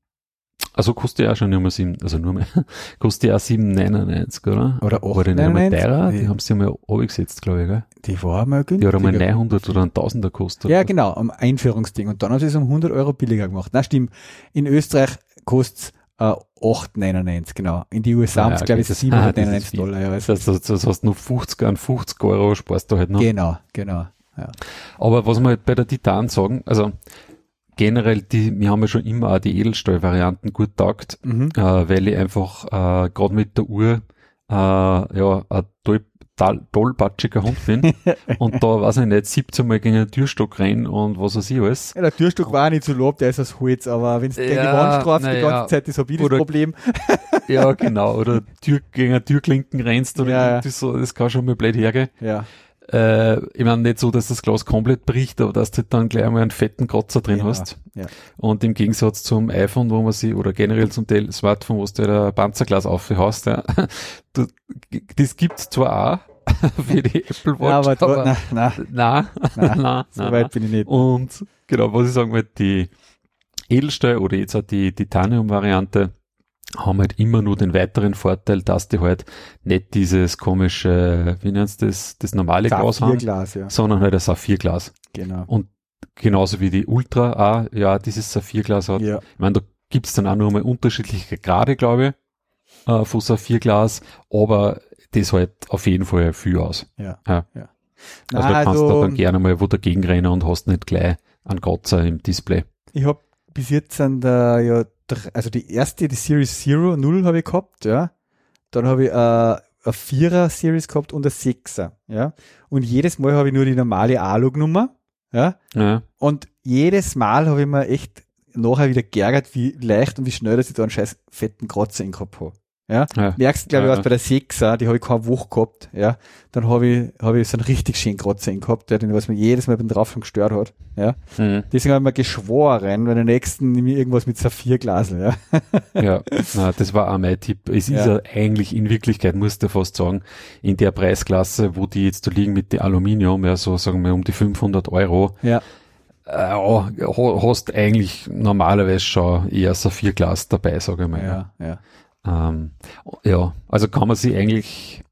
Also kostet ja auch schon nur mal sieben, also nur mal, kostet ja auch sieben neunundneunzig, oder? Oder War die nicht einmal neunundneunzig? teurer? Die Die- haben sie ja mal runtergesetzt, glaube ich, gell? Die war mal Die günstiger. hat einmal neunhundert oder ein Tausender gekostet. Ja, genau, am Einführungsding. Und dann haben sie es um hundert Euro billiger gemacht. Na, stimmt. In Österreich kostet es äh, acht neunundneunzig, genau. In die U S A Ah, haben es, ja, glaube okay, ich, das- siebenhundertneunundneunzig ah, das ist Dollar. Ja, Das heißt, das, das hast du noch fünfzig, an fünfzig Euro sparst du halt noch. genau, genau. Ja. Aber was wir halt bei der Titan sagen, also generell, die, wir haben ja schon immer auch die Edelstahl-Varianten gut taugt, Mhm. äh, weil ich einfach äh, gerade mit der Uhr äh, ja ein toll, toll, tollpatschiger Hund bin und da, weiß ich nicht, siebzehn Mal gegen einen Türstock rennen und was weiß ich alles. Ja, der Türstock war auch nicht so lob, der ist aus Holz, aber wenn es gegen die Ja, Wand straft die na ganze ja. Zeit, ist habe ich das Oder- Problem. Ja, genau. Oder Tür, gegen eine Türklinken rennst oder Ja, ja. irgendwie so, das kann schon mal blöd hergehen. Ja, Äh, ich meine, nicht so, dass das Glas komplett bricht, aber dass du halt dann gleich einmal einen fetten Kratzer drin Genau, hast. ja. Und im Gegensatz zum iPhone, wo man sie, oder generell zum Tel- Smartphone, wo du da ein Panzerglas aufhast, ja, du, das gibt's zwar auch für die Apple Watch, ja aber, aber, aber na, na, nein, nein, nein, so nein, weit bin ich nicht. Und genau, was ich sagen wollte, die Edelstahl oder jetzt auch die Titanium-Variante haben halt immer nur den weiteren Vorteil, dass die halt nicht dieses komische, wie nennst du das, das normale Glas haben, Saphirglas, ja, sondern halt ein Saphirglas. genau. Und genauso wie die Ultra auch, ja, dieses Saphirglas hat. Ja, Ich meine, da gibt's dann auch noch mal unterschiedliche Grade, glaube ich, äh, von Saphirglas, aber das halt auf jeden Fall viel aus. ja, Ja. ja. Also Na, da kannst du also, dann gerne mal wo dagegen rennen und hast nicht gleich einen Kratzer im Display. ich habe bis jetzt an der, ja, dr- also die erste, die Series Zero, null habe ich gehabt, ja. Dann habe ich äh, eine Vierer Series gehabt und eine Sechser, ja. Und jedes Mal habe ich nur die normale Alu-Nummer, ja. Ja, Und jedes Mal habe ich mir echt nachher wieder geärgert, wie leicht und wie schnell, dass ich da einen scheiß fetten Kratzer in den Kopf habe. Ja, ja. merkst, glaube ich, Ja, was ja. bei der Sechser, die habe ich keine Woche gehabt, ja. Dann habe ich, habe ich so einen richtig schönen Kratzer in den gehabt, der den, was mir jedes Mal beim Draufschauen gestört hat, ja. Mhm. Deswegen habe ich mir geschworen, bei der nächsten nehme ich irgendwas mit Saphirglasel, ja. Ja, na, das war auch mein Tipp. Es ist Ja. ja eigentlich in Wirklichkeit, musst du fast sagen, in der Preisklasse, wo die jetzt da liegen mit dem Aluminium, ja, so sagen wir um die fünfhundert Euro, Ja, äh, ja, ha- hast eigentlich normalerweise schon eher Saphirglas dabei, sage ich mal. ja, ja. Ähm, ja, also kann man sich eigentlich,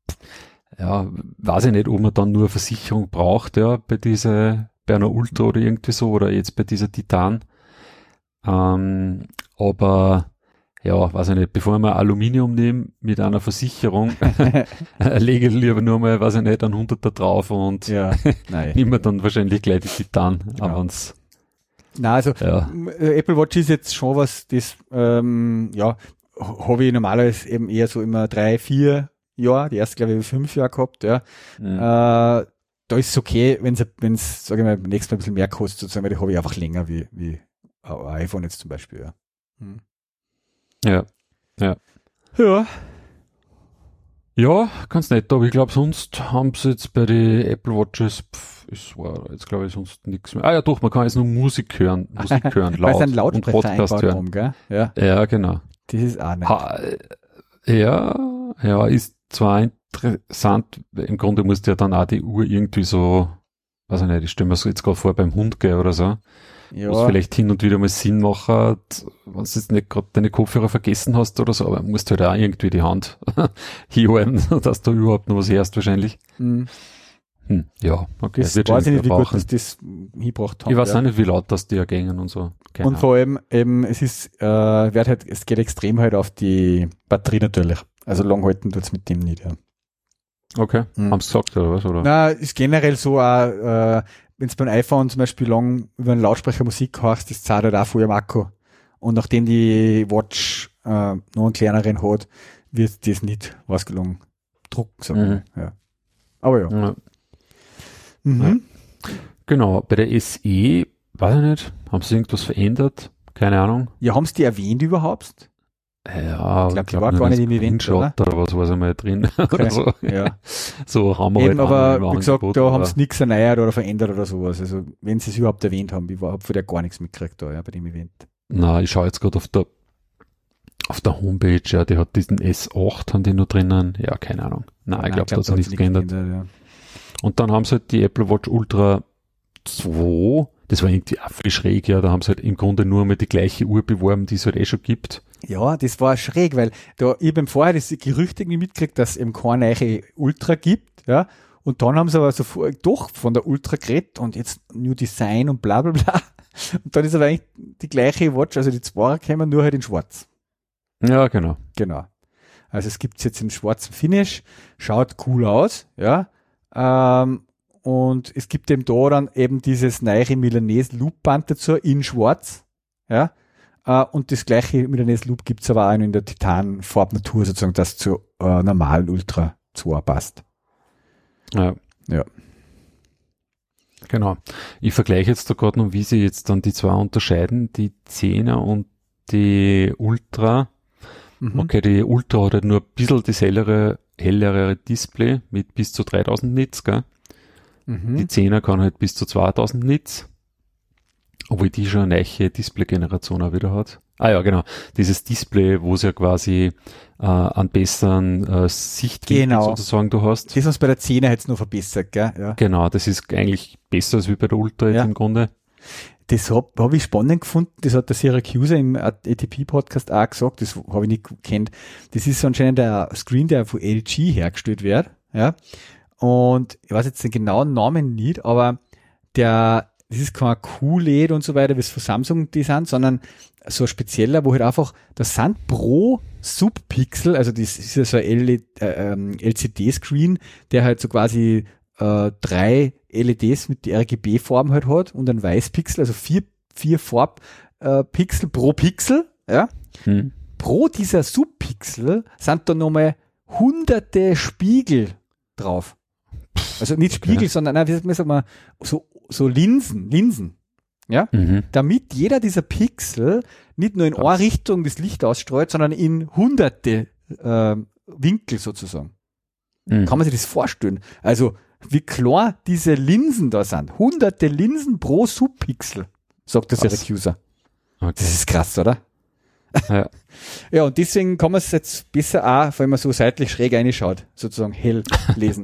ja, weiß ich nicht, ob man dann nur Versicherung braucht, ja, bei dieser, bei einer Ultra oder irgendwie so, oder jetzt bei dieser Titan. Ähm, aber, ja, weiß ich nicht, bevor ich mal Aluminium nehme mit einer Versicherung, lege ich lieber nur mal, weiß ich nicht, einen Hunderter drauf und Ja, nein. nimm mir dann wahrscheinlich gleich die Titan. Genau. Aber wenn's, Na, also, ja, m- äh, Apple Watch ist jetzt schon was, das, ähm, ja, h- habe ich normalerweise eben eher so immer drei, vier Jahre, die erste, glaube ich, fünf Jahre gehabt, ja. mhm. Äh, da ist es okay, wenn es, wenn es, sage ich mal, beim nächsten Mal ein bisschen mehr kostet, sozusagen, weil die habe ich einfach länger wie, wie ein iPhone jetzt zum Beispiel, ja. Hm. ja. Ja. Ja, ganz nett, aber ich glaube, sonst haben sie jetzt bei den Apple Watches, pff, es war jetzt glaube ich sonst nichts mehr. Ah ja, doch, man kann jetzt nur Musik hören, Musik hören, Weil laut es einen und Lautsprecher Podcast einbaut hören. haben, gell? Ja, Ja, genau. das ist auch nicht. Ha, äh, ja, ja, ist zwar interessant, im Grunde musst du ja dann auch die Uhr irgendwie so, weiß ich nicht, ich stelle mir so jetzt gerade vor beim Hund gell, oder so, was Ja, vielleicht hin und wieder mal Sinn macht, wenn du jetzt nicht gerade deine Kopfhörer vergessen hast oder so, aber musst halt auch irgendwie die Hand hinhalten, dass du überhaupt noch was hörst wahrscheinlich. hm, Hm, ja, okay. das wird weiß ich schon nicht, wie gut brauchen. das das hingebracht haben. Ich weiß ja. auch nicht, wie laut das die ja gängen und so. Keine Und vor allem, eben, es ist, äh, wird halt, es geht extrem halt auf die Batterie natürlich. Also lang halten tut's mit dem nicht, ja. Ahnung. Okay, Hm. haben sie gesagt oder was? Oder? Na, ist generell so auch, äh, wenn du beim iPhone zum Beispiel lang über einen Lautsprecher Musik hörst, das zahlt halt auch voll am Akku. Und nachdem die Watch äh, noch einen kleineren hat, wird das nicht ausgelungen drucken, sagen Mhm. wir. Ja. Aber ja. Ja. Mhm. Genau, bei der S E, weiß ich nicht, haben sie irgendwas verändert? Keine Ahnung. Ja, haben sie die erwähnt überhaupt? Ja, Ich glaub, die war gar nicht im Event, Screenshot oder was war einmal drin Okay. oder so. Ja. So haben wir Eben, halt aber einmal wie im gesagt, Angebot, da aber- haben sie nichts erneuert oder verändert oder sowas. Also, wenn sie es überhaupt erwähnt haben, ich habe von der gar nichts mitgekriegt da, ja, bei dem Event. Na, ich schaue jetzt gerade auf der auf der Homepage, ja, die hat diesen S acht, haben die noch drinnen. Ja, keine Ahnung. Nein, ich glaube, da hat sich nichts geändert. Ja. Und dann haben sie halt die Apple Watch Ultra zwei, das war irgendwie auch voll schräg, ja, da haben sie halt im Grunde nur mal die gleiche Uhr beworben, die es halt eh schon gibt. Ja, das war schräg, weil da, ich habe vorher das Gerücht irgendwie mitgekriegt, dass es eben keine neue Ultra gibt, ja, und dann haben sie aber so vor, doch von der Ultra geredet und jetzt New Design und bla bla bla. Und dann ist aber eigentlich die gleiche Watch, also die Zweier kämen nur halt in schwarz. Ja, genau. Genau. Also es gibt's jetzt im schwarzen Finish, schaut cool aus, ja, ähm, und es gibt eben da dann eben dieses neue Milanese Loop Band dazu in schwarz, ja, äh, und das gleiche Milanese Loop gibt's aber auch in der Titan Farbnatur sozusagen, das zur äh, normalen Ultra zwei passt. Ja. Ja. Genau. Ich vergleiche jetzt da gerade noch, wie sie jetzt dann die zwei unterscheiden, die Zehner und die Ultra. Mhm. Okay, die Ultra hat halt nur ein bisschen das hellere, hellere Display mit bis zu dreitausend Nits, gell? Mhm. Die Zehner kann halt bis zu zweitausend Nits, obwohl die schon eine neue Display-Generation auch wieder hat. Ah ja, genau. Dieses Display, wo es ja quasi äh, einen besseren äh, Sichtwinkel Genau. sozusagen du hast. Das haben sie bei der Zehner jetzt noch verbessert, gell? Ja. Genau, das ist eigentlich besser als wie bei der Ultra jetzt Ja. im Grunde. Das habe hab ich spannend gefunden, das hat der Syracuse im A T P-Podcast auch gesagt, das habe ich nicht gekannt. Das ist so anscheinend der Screen, der von L G hergestellt wird, ja. Und ich weiß jetzt den genauen Namen nicht, aber der, das ist kein Q L E D und so weiter, wie es von Samsung die sind, sondern so ein spezieller, wo halt einfach, das sind pro Subpixel, also das ist ja so ein L C D-Screen, der halt so quasi äh, drei L E Ds mit R G B-Farben halt hat und ein Weißpixel, also vier, vier Farbpixel äh, pro Pixel, ja. Hm. Pro dieser Subpixel sind da nochmal hunderte Spiegel drauf. Also nicht Spiegel, Okay. sondern, nein, wie sagt man, so, so Linsen, Linsen. Ja? Mhm. Damit jeder dieser Pixel nicht nur in Krass. eine Richtung das Licht ausstreut, sondern in hunderte äh, Winkel sozusagen. Mhm. Kann man sich das vorstellen? Also, wie klar diese Linsen da sind. Hunderte Linsen pro Subpixel, sagt der Krass. Syracuse. Okay. Das ist krass, oder? Ja. Ja, und deswegen kann man es jetzt besser auch, wenn man so seitlich schräg reinschaut, sozusagen hell lesen.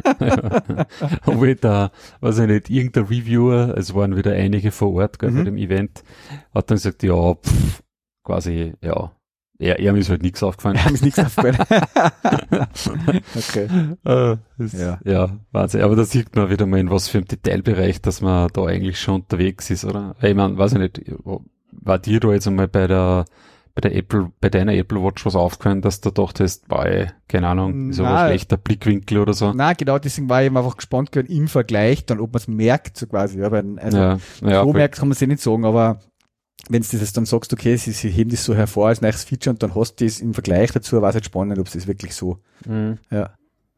Obwohl da, weiß ich nicht, irgendein Reviewer, es waren wieder einige vor Ort, gell, Mhm. bei dem Event, hat dann gesagt, ja, pff, quasi, ja, er, er ist halt nichts aufgefallen. Mir ist nichts aufgefallen. Okay. Äh, das, Ja. ja. ja, Wahnsinn. Aber da sieht man wieder mal, in was für einem Detailbereich, dass man da eigentlich schon unterwegs ist, oder? Ich meine, weiß ich nicht, war dir da jetzt einmal bei der, bei der Apple, bei deiner Apple Watch was aufgefallen, dass du dachtest, bei, keine Ahnung, so ein Nein. schlechter Blickwinkel oder so? Na, genau, deswegen war ich eben einfach gespannt gewesen, im Vergleich, dann, ob man es merkt, so quasi. Ja, weil, also, ja, ja, so voll. merkt kann man es nicht sagen, aber wenn du das dann sagst, okay, sie, sie heben das so hervor als neues Feature und dann hast du das im Vergleich dazu, war es halt spannend, ob es das wirklich so, Mhm. ja.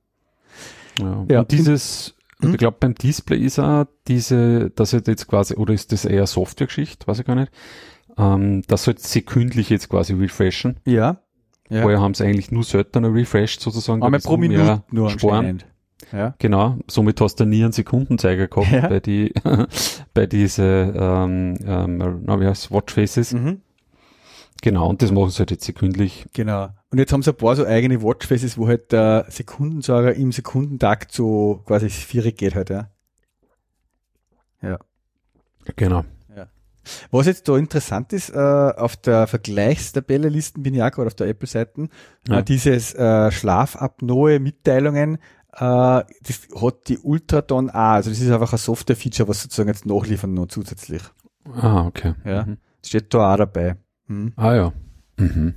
Ja. Ja. Und dieses, Hm? ich glaube beim Display ist auch diese, das halt jetzt quasi, oder ist das eher Software-Geschichte, weiß ich gar nicht, ähm, das halt sekündlich jetzt quasi refreshen. Ja. Ja. Vorher haben sie eigentlich nur seltener refreshed sozusagen. Einmal da pro müssen wir Minute nur sparen. anscheinend. Ja. Genau, somit hast du nie einen Sekundenzeiger gehabt Ja. bei die, bei diese, ähm, ähm, na, wie heißt Watchfaces. Mhm. Genau, und das machen sie halt jetzt sekündlich. Genau. Und jetzt haben sie ein paar so eigene Watchfaces, wo halt der Sekundenzeiger im Sekundentakt so quasi vierig geht halt, ja. Ja. Genau. Was jetzt da interessant ist, äh, auf der Vergleichstabelle Listen bin ich auch gerade auf der Apple-Seiten, Ja. äh, dieses äh, Schlafapnoe-Mitteilungen, äh, das hat die Ultraton auch, also das ist einfach ein Software-Feature, was sozusagen jetzt nachliefern noch zusätzlich. Ah, okay. Ja. Mhm. Das steht da auch dabei. Hm. Ah ja. Mhm.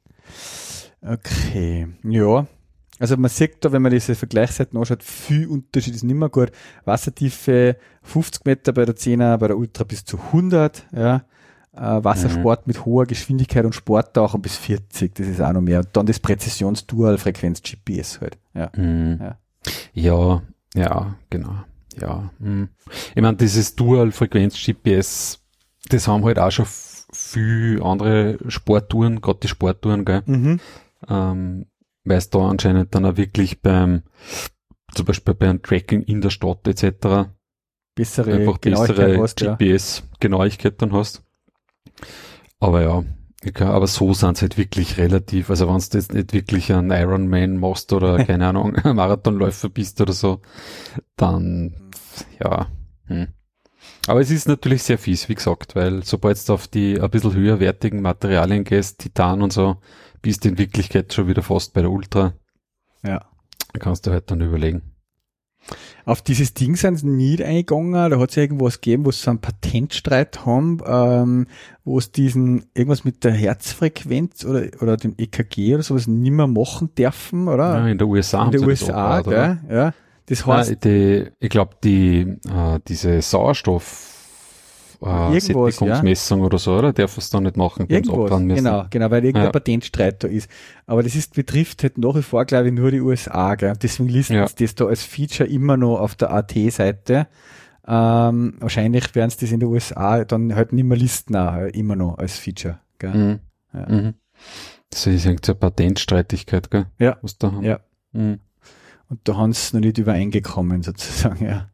Okay, ja. Also man sieht da, wenn man diese Vergleichsseiten anschaut, viel Unterschied ist nicht mehr gut. Wassertiefe fünfzig Meter bei der zehner, bei der Ultra bis zu hundert, ja. äh, Wassersport mhm. mit hoher Geschwindigkeit und Sporttauchen bis vierzig, das ist auch noch mehr. Und dann das Präzisions-Dual-Frequenz-G P S halt. Ja, mhm. ja. ja, ja, genau. Ja, mh. Ich meine, dieses Dual-Frequenz-G P S, das haben halt auch schon f- viele andere Sporttouren, gerade die Sporttouren, gell? Mhm. Ähm, weil es da anscheinend dann auch wirklich beim, zum Beispiel beim Tracking in der Stadt et cetera bessere einfach bessere G P S-Genauigkeit dann hast. Aber ja, ich kann, aber so sind es halt wirklich relativ, also wenn du jetzt nicht wirklich einen Ironman machst oder keine Ahnung, Marathonläufer bist oder so, dann ja. Hm. Aber es ist natürlich sehr fies, wie gesagt, weil sobald du auf die ein bisschen höherwertigen Materialien gehst, Titan und so, bist du in Wirklichkeit schon wieder fast bei der Ultra. Ja. Kannst du halt dann überlegen. Auf dieses Ding sind sie nicht eingegangen, da hat es ja irgendwas gegeben, wo sie so einen Patentstreit haben, ähm, wo es diesen, irgendwas mit der Herzfrequenz oder, oder dem E K G oder sowas nicht mehr machen dürfen, oder? Ja, in der U S A in haben der sie U das S A, auch, gell? Ja. Das heißt, Nein, die, ich glaube, die, äh, diese Sauerstoff, äh, Sättigungsmessung ja. oder so, oder? Darf es da nicht machen? Irgendwas, genau, genau, weil irgendein ja. Patentstreit da ist. Aber das ist, betrifft halt nach wie vor, glaube ich, nur die U S A, gell? Deswegen listen ja. sie das da als Feature immer noch auf der A T-Seite. Ähm, wahrscheinlich werden sie das in der U S A dann halt nicht mehr listen, auch, immer noch als Feature, gell? Mhm. Ja. Mhm. Das ist irgendwie eine Patentstreitigkeit, gell? Ja. Was da haben. Ja. Mhm. Und da haben sie noch nicht übereingekommen, sozusagen, ja.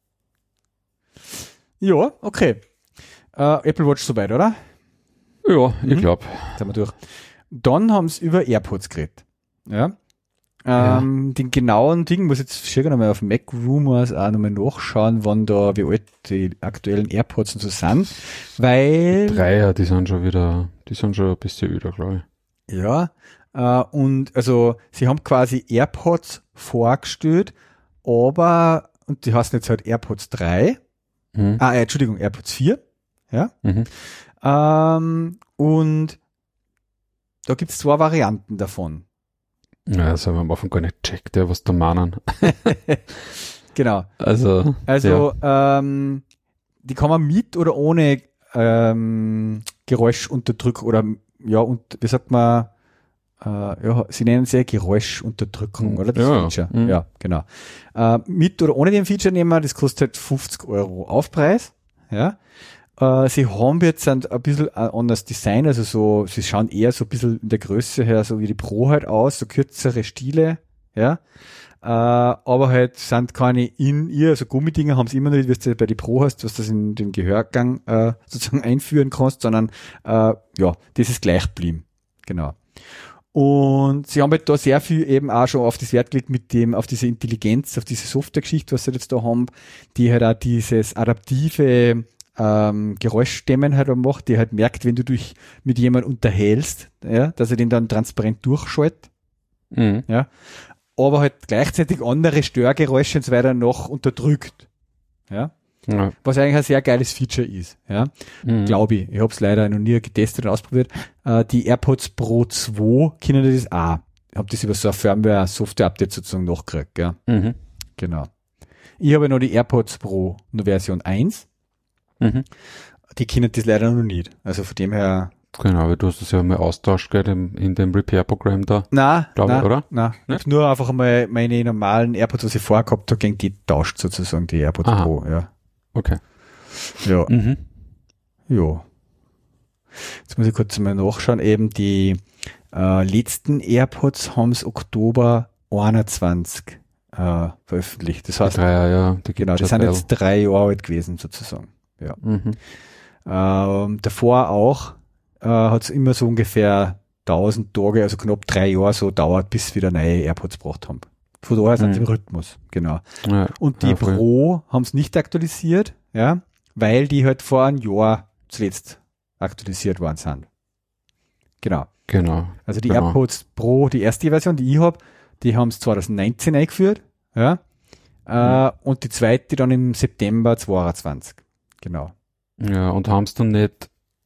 Ja, okay. Äh, Apple Watch soweit, oder? Ja, ich Mhm. glaube. Sind wir durch. Dann haben sie über AirPods geredet. Ja. Ähm, ja. Den genauen Ding muss jetzt schicken nochmal auf Mac Rumors auch nochmal nachschauen, wann da, wie alt die aktuellen AirPods und so sind, weil... Die Dreier, die sind schon wieder, die sind schon ein bisschen öder, glaube ich. Ja, äh, und also sie haben quasi AirPods vorgestellt, aber, und die heißen jetzt halt AirPods drei, mhm. ah, äh, Entschuldigung, AirPods vier, ja, mhm. ähm, und da gibt es zwei Varianten davon. Ja, das haben wir am Anfang gar nicht gecheckt, ja, was da meinen. Genau. Also, also ja. ähm, die kann man mit oder ohne ähm, Geräuschunterdrückung oder ja, und wie sagt man, äh, ja, sie nennen es ja Geräuschunterdrückung, oder? Das ja. Feature. Mhm. Ja, genau. Äh, mit oder ohne den Feature nehmen wir, das kostet halt fünfzig Euro Aufpreis. Ja. Äh, sie haben jetzt ein, ein bisschen ein anderes Design, also so, sie schauen eher so ein bisschen in der Größe her, so wie die Pro halt aus, so kürzere Stiele, ja. Äh, aber halt sind keine in ihr, also Gummidinger haben sie immer noch nicht, wie du bei die Pro hast, was das in den Gehörgang äh, sozusagen einführen kannst, sondern äh, ja, das ist gleich geblieben. Genau. Und sie haben halt da sehr viel eben auch schon auf das Wert gelegt mit dem, auf diese Intelligenz, auf diese Software-Geschichte, was sie jetzt da haben, die halt auch dieses adaptive ähm, Geräuschstämmen halt macht, die halt merkt, wenn du dich mit jemandem unterhältst, ja, dass er den dann transparent durchschaltet. Mhm. Ja. Aber halt gleichzeitig andere Störgeräusche und so weiter noch unterdrückt. Ja. Ja. Was eigentlich ein sehr geiles Feature ist. Ja. Mhm. Glaube ich. Ich habe es leider noch nie getestet und ausprobiert. Äh, die AirPods Pro zwei können das auch. Ich habe das über so ein Firmware-Software-Update sozusagen nachgekriegt. Ja. Mhm. Genau. Ich habe noch die AirPods Pro nur Version eins. Mhm. Die können das leider noch nicht. Also von dem her... Genau, weil du hast das ja mal austauscht, gell, in, in dem Repair-Programm da. Nein, glaube ich, oder? Nein, ich habe nur einfach einmal meine normalen AirPods, was ich vorher gehabt habe, gegen die tauscht sozusagen, die AirPods Aha. Pro, ja. Okay. Ja. Mhm. Ja. Jetzt muss ich kurz mal nachschauen, eben die äh, letzten AirPods haben es Oktober einundzwanzig äh, veröffentlicht. Das heißt, die Dreier, ja, die genau, das sind jetzt drei Jahre alt gewesen sozusagen. Ja. Mhm. Ähm, davor auch äh, hat es immer so ungefähr tausend Tage, also knapp drei Jahre so dauert, bis sie wieder neue AirPods gebracht haben. Von daher sind sie Mhm. im Rhythmus, genau. Ja, Und die ja, voll. Pro haben es nicht aktualisiert, ja, weil die halt vor einem Jahr zuletzt aktualisiert worden sind. Genau. Genau. Also die genau. AirPods Pro, die erste Version, die ich habe, die haben es zwanzig neunzehn eingeführt, ja, äh, Mhm. und die zweite dann im September zweiundzwanzig. Genau. Ja, und haben es dann nicht,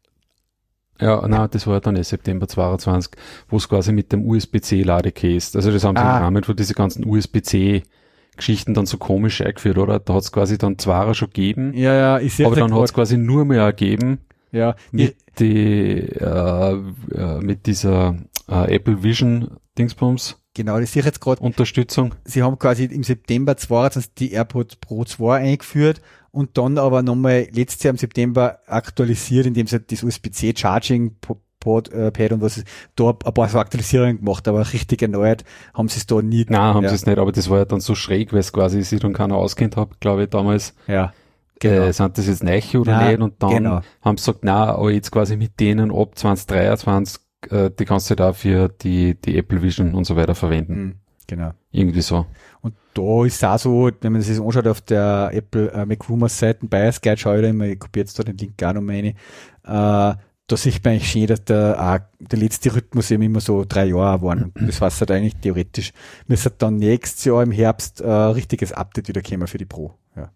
ja, nein, das war dann eh September zweiundzwanzig, wo es quasi mit dem U S B C-Ladecase, also das haben sie Ah. im Rahmen von diese ganzen U S B C-Geschichten dann so komisch eingeführt, oder? Da hat es quasi dann Zweier schon gegeben, Ja, ja, ich sehe aber dann hat es quasi nur mehr gegeben, Ja. Mit, die, äh, äh, mit dieser äh, Apple Vision Dingsbums. Genau, das sehe ich jetzt gerade. Unterstützung. Sie haben quasi im September zweiundzwanzig die AirPods Pro zwei eingeführt und dann aber nochmal letztes Jahr im September aktualisiert, indem sie das U S B C Charging Pad, äh, Pad und was ist, da ein paar so Aktualisierungen gemacht, aber richtig erneuert haben sie es da nie. Nein, haben ja. sie es nicht, aber das war ja dann so schräg, weil es quasi sich dann keiner auskennt hat, glaube ich, damals. Ja. Genau. Äh, sind das jetzt neu oder nein, nicht? Und dann genau. haben sie gesagt, nein, aber jetzt quasi mit denen ab zwanzig dreiundzwanzig, äh, die kannst du da für die, die Apple Vision und so weiter verwenden. Mhm, genau. Irgendwie so. Und da ist es auch so, wenn man sich das anschaut auf der Apple äh, MacRumors Seiten, Bias Guide, schau ich da immer, ich kopiere jetzt da den Link gar noch mal rein, äh, da sieht man eigentlich schön, dass der, auch der letzte Rhythmus eben immer so drei Jahre waren. Und das heißt halt eigentlich theoretisch, müsste dann nächstes Jahr im Herbst ein äh, richtiges Update wieder kommen für die Pro. Ja.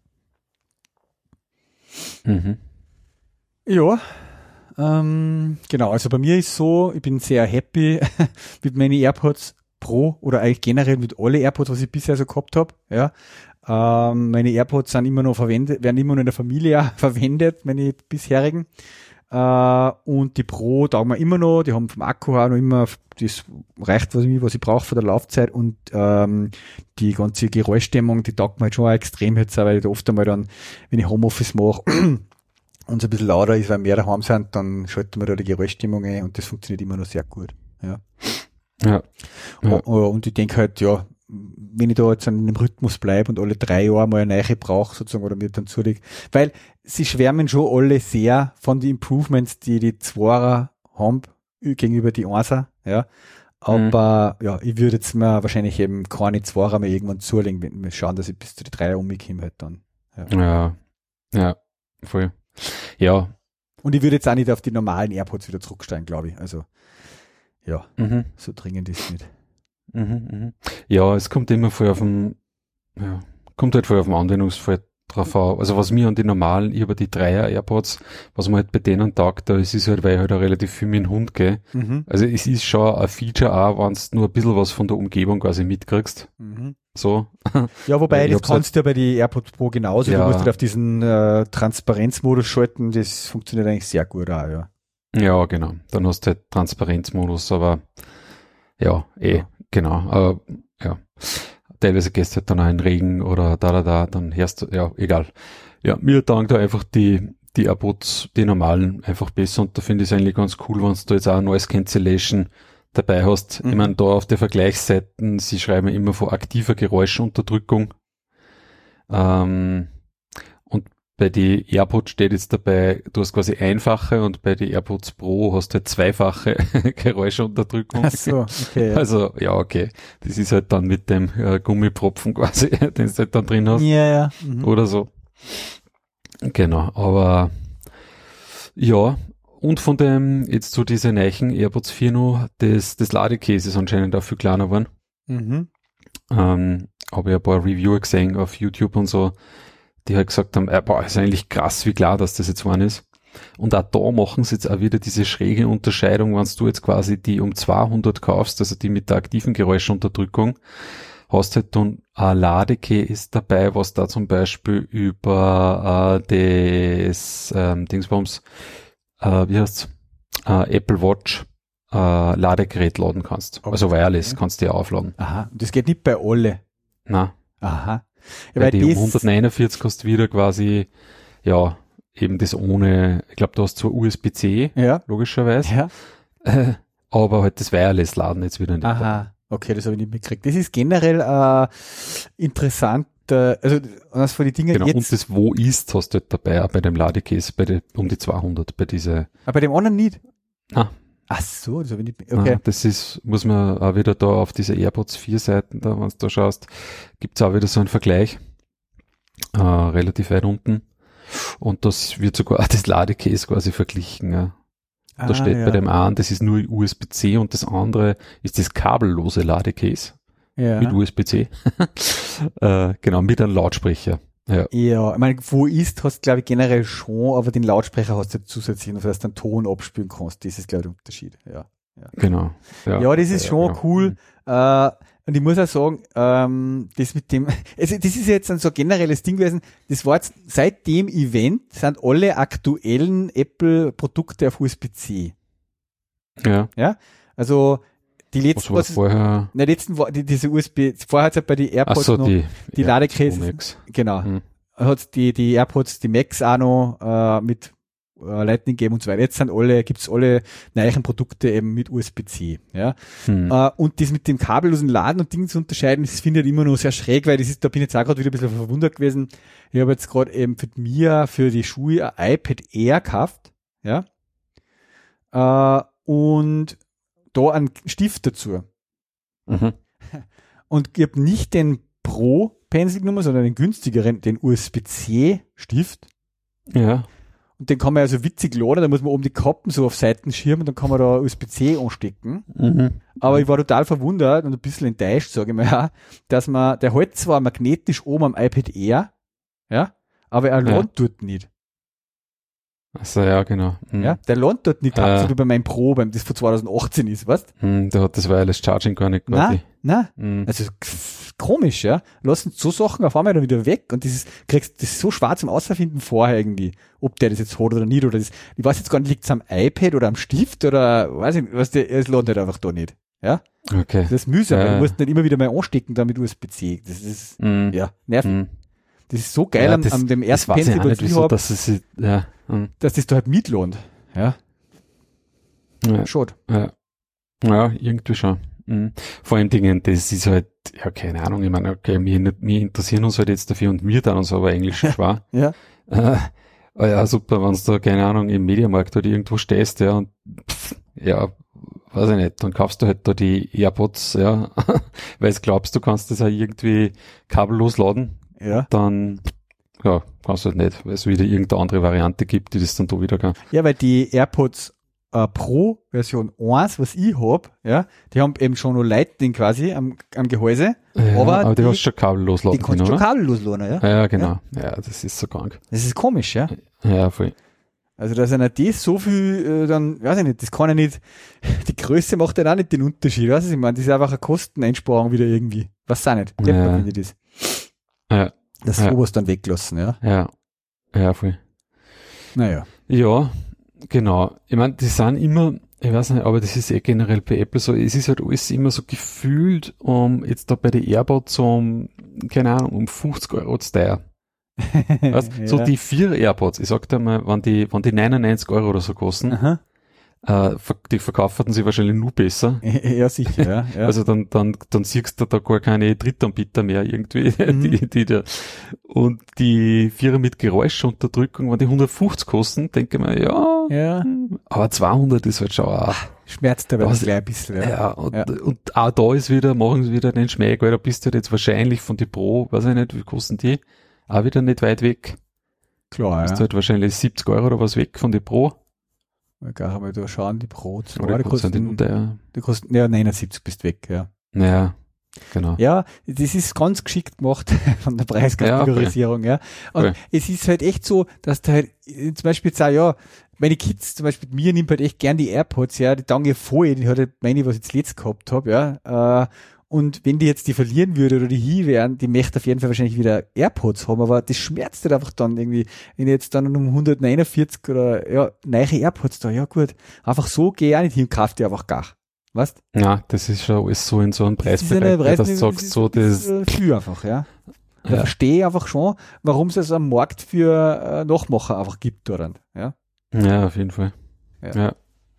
Mhm. Ja, ähm, genau, also bei mir ist so, ich bin sehr happy mit meinen AirPods Pro oder eigentlich generell mit alle AirPods, was ich bisher so gehabt habe. Ja. Ähm, meine AirPods sind immer noch verwendet, werden immer noch in der Familie auch verwendet, meine bisherigen. Uh, und die Pro taugen wir immer noch, die haben vom Akku auch noch immer, das reicht, was ich, was ich brauche von der Laufzeit und ähm, die ganze Geräuschdämmung, die taugt mir halt schon auch extrem jetzt, weil ich da oft einmal dann, wenn ich Homeoffice mache und es ein bisschen lauter ist, weil mehr daheim sind, dann schalten wir da die Geräuschdämmung ein und das funktioniert immer noch sehr gut. Ja. Ja. ja. Und ich denke halt, ja, wenn ich da jetzt an einem Rhythmus bleibe und alle drei Jahre mal eine neue brauche, sozusagen, oder mir dann zulege, weil sie schwärmen schon alle sehr von den Improvements, die die Zweier haben gegenüber die Einser, ja, aber mhm. ja, ich würde jetzt mir wahrscheinlich eben keine Zweier mehr irgendwann zulegen, wenn wir schauen, dass ich bis zu die Dreier umkomme halt dann. Ja. ja, ja, voll. Ja. Und ich würde jetzt auch nicht auf die normalen AirPods wieder zurücksteigen, glaube ich, also ja, mhm. so dringend ist es nicht. Mhm, mhm. Ja, es kommt immer voll auf den, ja, kommt halt voll auf den Anwendungsfall drauf an. Also was mir an die normalen, ich habe die Dreier AirPods, was man halt bei denen taugt, da ist es halt, weil ich halt auch relativ viel mit dem Hund gehe. Mhm. Also es ist schon ein Feature auch, wenn du nur ein bisschen was von der Umgebung quasi mitkriegst. Mhm. So. Ja, wobei, das kannst du ja bei die AirPods Pro genauso. Ja. Du musst halt auf diesen äh, Transparenzmodus schalten, das funktioniert eigentlich sehr gut auch, ja. Ja, genau. Dann hast du halt Transparenzmodus, aber ja, eh. Ja. Genau, aber ja, teilweise gehst du halt dann auch in Regen oder da, da, da, dann hörst du, ja, egal. Ja, mir taugen da einfach die, die AirPods, die normalen, einfach besser und da finde ich es eigentlich ganz cool, wenn du jetzt auch Noise Cancellation dabei hast. Mhm. Ich meine, da auf der Vergleichsseiten, sie schreiben immer von aktiver Geräuschunterdrückung. Ähm, und bei die AirPods steht jetzt dabei, du hast quasi einfache und bei die AirPods Pro hast du halt zweifache Geräuschunterdrückung. Ach so, okay. Ja. Also, ja, okay. Das ist halt dann mit dem äh, Gummipropfen quasi, den du halt dann drin hast. Ja, ja. Mhm. Oder so. Genau, aber ja, und von dem, jetzt so diese neuen AirPods vier noch, das, das Ladecase ist anscheinend auch viel kleiner geworden. Mhm. Ähm, habe ich ein paar Reviewer gesehen auf YouTube und so, die halt gesagt haben, äh, boah, ist eigentlich krass, wie klar, dass das jetzt geworden ist. Und auch da machen sie jetzt auch wieder diese schräge Unterscheidung, wenn du jetzt quasi die um zweihundert kaufst, also die mit der aktiven Geräuschunterdrückung, hast halt dann ein Ladecase dabei, was da zum Beispiel über äh, das ähm, Dingsbums, äh, wie heißt's, äh, Apple Watch äh, Ladegerät laden kannst. Okay. Also Wireless kannst du ja aufladen. Aha, das geht nicht bei alle. Nein. Aha. Ja, weil die um hundertneunundvierzig hast du wieder quasi, ja, eben das ohne, ich glaube, du hast zwar U S B C, ja. logischerweise, ja. Äh, aber halt das Wireless-Laden jetzt wieder nicht. Aha, okay, das habe ich nicht mitgekriegt. Das ist generell äh, interessant, äh, also was für die Dinge genau, jetzt... und das Wo ist hast du halt dabei, auch bei dem Ladecase, bei der, um die zweihundert, bei dieser... Aber bei dem anderen nicht? Ah. Ach so, das habe ich nicht mitgekriegt. Okay. Ah, das ist, muss man auch wieder da auf diese AirPods vier Seiten, da, wenn du da schaust, gibt's auch wieder so einen Vergleich, äh, relativ weit unten. Und das wird sogar auch das Ladecase quasi verglichen. Ja. Da ah, steht ja. bei dem einen, das ist nur U S B C und das andere ist das kabellose Ladecase ja. mit U S B C. äh, genau, mit einem Lautsprecher. Ja, ja, ich meine, wo ist, hast du glaube ich generell schon, aber den Lautsprecher hast du zusätzlich, dass du einen Ton abspielen kannst. Das ist glaube ich der Unterschied. Ja, ja. Genau. Ja, ja das ist ja, schon ja, cool. Ja. Äh, und ich muss auch sagen, ähm, das mit dem, also das ist jetzt ein so generelles Ding gewesen, das war jetzt seit dem Event sind alle aktuellen Apple-Produkte auf U S B C. Ja. Ja, also die letzten, was war was, vorher? na, letzten war die, diese U S B, vorher hat es ja bei den Ach AirPods so, noch, die, die ja, Ladekäse, Max. genau, Hm. hat die, die AirPods, die Max auch noch, äh, mit äh, Lightning gegeben und so weiter. Jetzt sind alle, gibt's alle neuen Produkte eben mit U S B C, ja. Hm. Uh, und das mit dem kabellosen Laden und Dingen zu unterscheiden, das finde ich immer noch sehr schräg, weil das ist, da bin ich jetzt auch gerade wieder ein bisschen verwundert gewesen. Ich habe jetzt gerade eben für mir, für die Schuhe ein iPad Air gekauft, ja, uh, und da einen Stift dazu. Mhm. Und ich habe nicht den Pro-Pencil genommen, sondern den günstigeren, den U S B C-Stift. Ja. Und den kann man also witzig laden, da muss man oben die Kappen so auf Seiten schirmen und dann kann man da U S B C anstecken. Mhm. Aber ich war total verwundert und ein bisschen enttäuscht, sage ich mal, ja, dass man, der hält zwar magnetisch oben am iPad Air, ja, aber er Ja. lohnt dort nicht. Also ja, genau. Mhm. Ja, der lohnt dort nicht, Äh. so wie bei meinem Pro, beim das von zwanzig achtzehn ist, weißt? Mhm, da hat das Wireless Charging gar nicht quasi. Nein, nein. Mhm. Also k- komisch, ja. Lassen so Sachen auf einmal dann wieder weg und das ist, kriegst das ist so schwer zum Ausfinden vorher irgendwie, ob der das jetzt hat oder nicht oder das. Ich weiß jetzt gar nicht, liegt es am iPad oder am Stift oder weiß ich nicht, was der, es lohnt halt einfach da nicht. Ja, Okay. das ist mühsam, Ja. weil du musst nicht immer wieder mal anstecken da mit U S B C. Das ist, Mhm. ja, nervig. Mhm. Das ist so geil Ja, an, das- an dem Das ersten weiß ich Pencil, auch was nicht, ich wieso, hab, dass es sich, ja. Mhm. dass das da halt mitlohnt. Ja, Ja. schon. Ja, ja, irgendwie schon. Mhm. Vor allem Dingen, das ist halt, ja, keine Ahnung, ich meine, okay, wir, wir interessieren uns halt jetzt dafür und wir dann uns aber eigentlich schon schwer. Ja. Äh, ah ja, super, wenn du da, keine Ahnung, im Mediamarkt oder irgendwo stehst, ja, und pff, ja, weiß ich nicht, dann kaufst du halt da die AirPods, ja, weil du glaubst, du kannst das auch irgendwie kabellos laden, Ja. dann, ja, kannst du halt nicht, weil es wieder irgendeine andere Variante gibt, die das dann da wieder kann. Ja, weil die AirPods äh, Pro Version eins, was ich hab, ja, die haben eben schon noch Lightning quasi am, am Gehäuse. Ja, Aber aber die, die- hast du schon kabellos Die laden kannst können, du schon oder? kabellos laden, ja. Ja, genau. Ja. das ist so krank. Das ist komisch, ja. Ja, voll. Also, dass einer das so viel, äh, dann, weiß ich nicht, das kann ja nicht, die Größe macht dann auch nicht den Unterschied, weißt du, ich meine, das ist einfach eine Kosteneinsparung wieder irgendwie. Was auch nicht. Ja. Ja. Finde ich das. Ja, Das Ja. sowas dann weglassen, ja. ja. Ja, voll. Naja. Ja, genau. Ich meine, die sind immer, ich weiß nicht, aber das ist eh generell bei Apple so, es ist halt alles immer so gefühlt, um jetzt da bei den AirPods um, keine Ahnung, um fünfzig Euro zu teuer. Weißt, Ja. so die vier AirPods, ich sag dir mal, wenn die, wenn die neunundneunzig Euro oder so kosten, Aha. äh, ver- die verkaufen sie wahrscheinlich nur besser. Ja, sicher, ja. ja. Also dann, dann, dann siehst du da gar keine Drittanbieter mehr irgendwie, Mhm. die, die da, und die Vierer mit Geräuschunterdrückung, wenn die hundertfünfzig kosten, denke ich mir, ja, ja. hm, aber zweihundert ist halt schon, auch, Schmerzt aber Was- gleich ein bisschen, ja. ja, und, Ja. und auch da ist wieder, machen sie wieder den Schmäh, weil da bist du halt jetzt wahrscheinlich von die Pro, weiß ich nicht, wie kosten die, auch wieder nicht weit weg, Klar, bist ja. du halt wahrscheinlich siebzig Euro oder was weg von die Pro, Mal gleich einmal da schauen, die Pro zwei, oder die kosten die nur kosten, der, die kosten, ja, neunundsiebzig bist weg, ja. naja, genau. Ja, das ist ganz geschickt gemacht von der Preiskategorisierung, ja. Und Okay. es ist halt echt so, dass da halt, äh, zum Beispiel jetzt auch, ja, meine Kids, zum Beispiel mir nimmt halt echt gern die AirPods, ja, die danke voll, die hat halt meine, was ich jetzt letzt gehabt habe, ja, äh, und wenn die jetzt die verlieren würde oder die hier wären, die möchte auf jeden Fall wahrscheinlich wieder AirPods haben, aber das schmerzt halt einfach dann irgendwie, wenn ich jetzt dann um hundertneunundvierzig oder, ja, neue AirPods da, ja gut, einfach so gehe ich auch nicht hin, kauf die einfach gar, weißt? Ja, das ist schon alles so in so einem Das ist Preisbereich, eine ja, dass du Preis- sagst, ist- so das, ist, äh, viel einfach, ja. Ich ja, verstehe einfach schon, warum es es am Markt für äh, Nachmacher einfach gibt dort. Ja. ja, auf jeden Fall. Ja. Ja.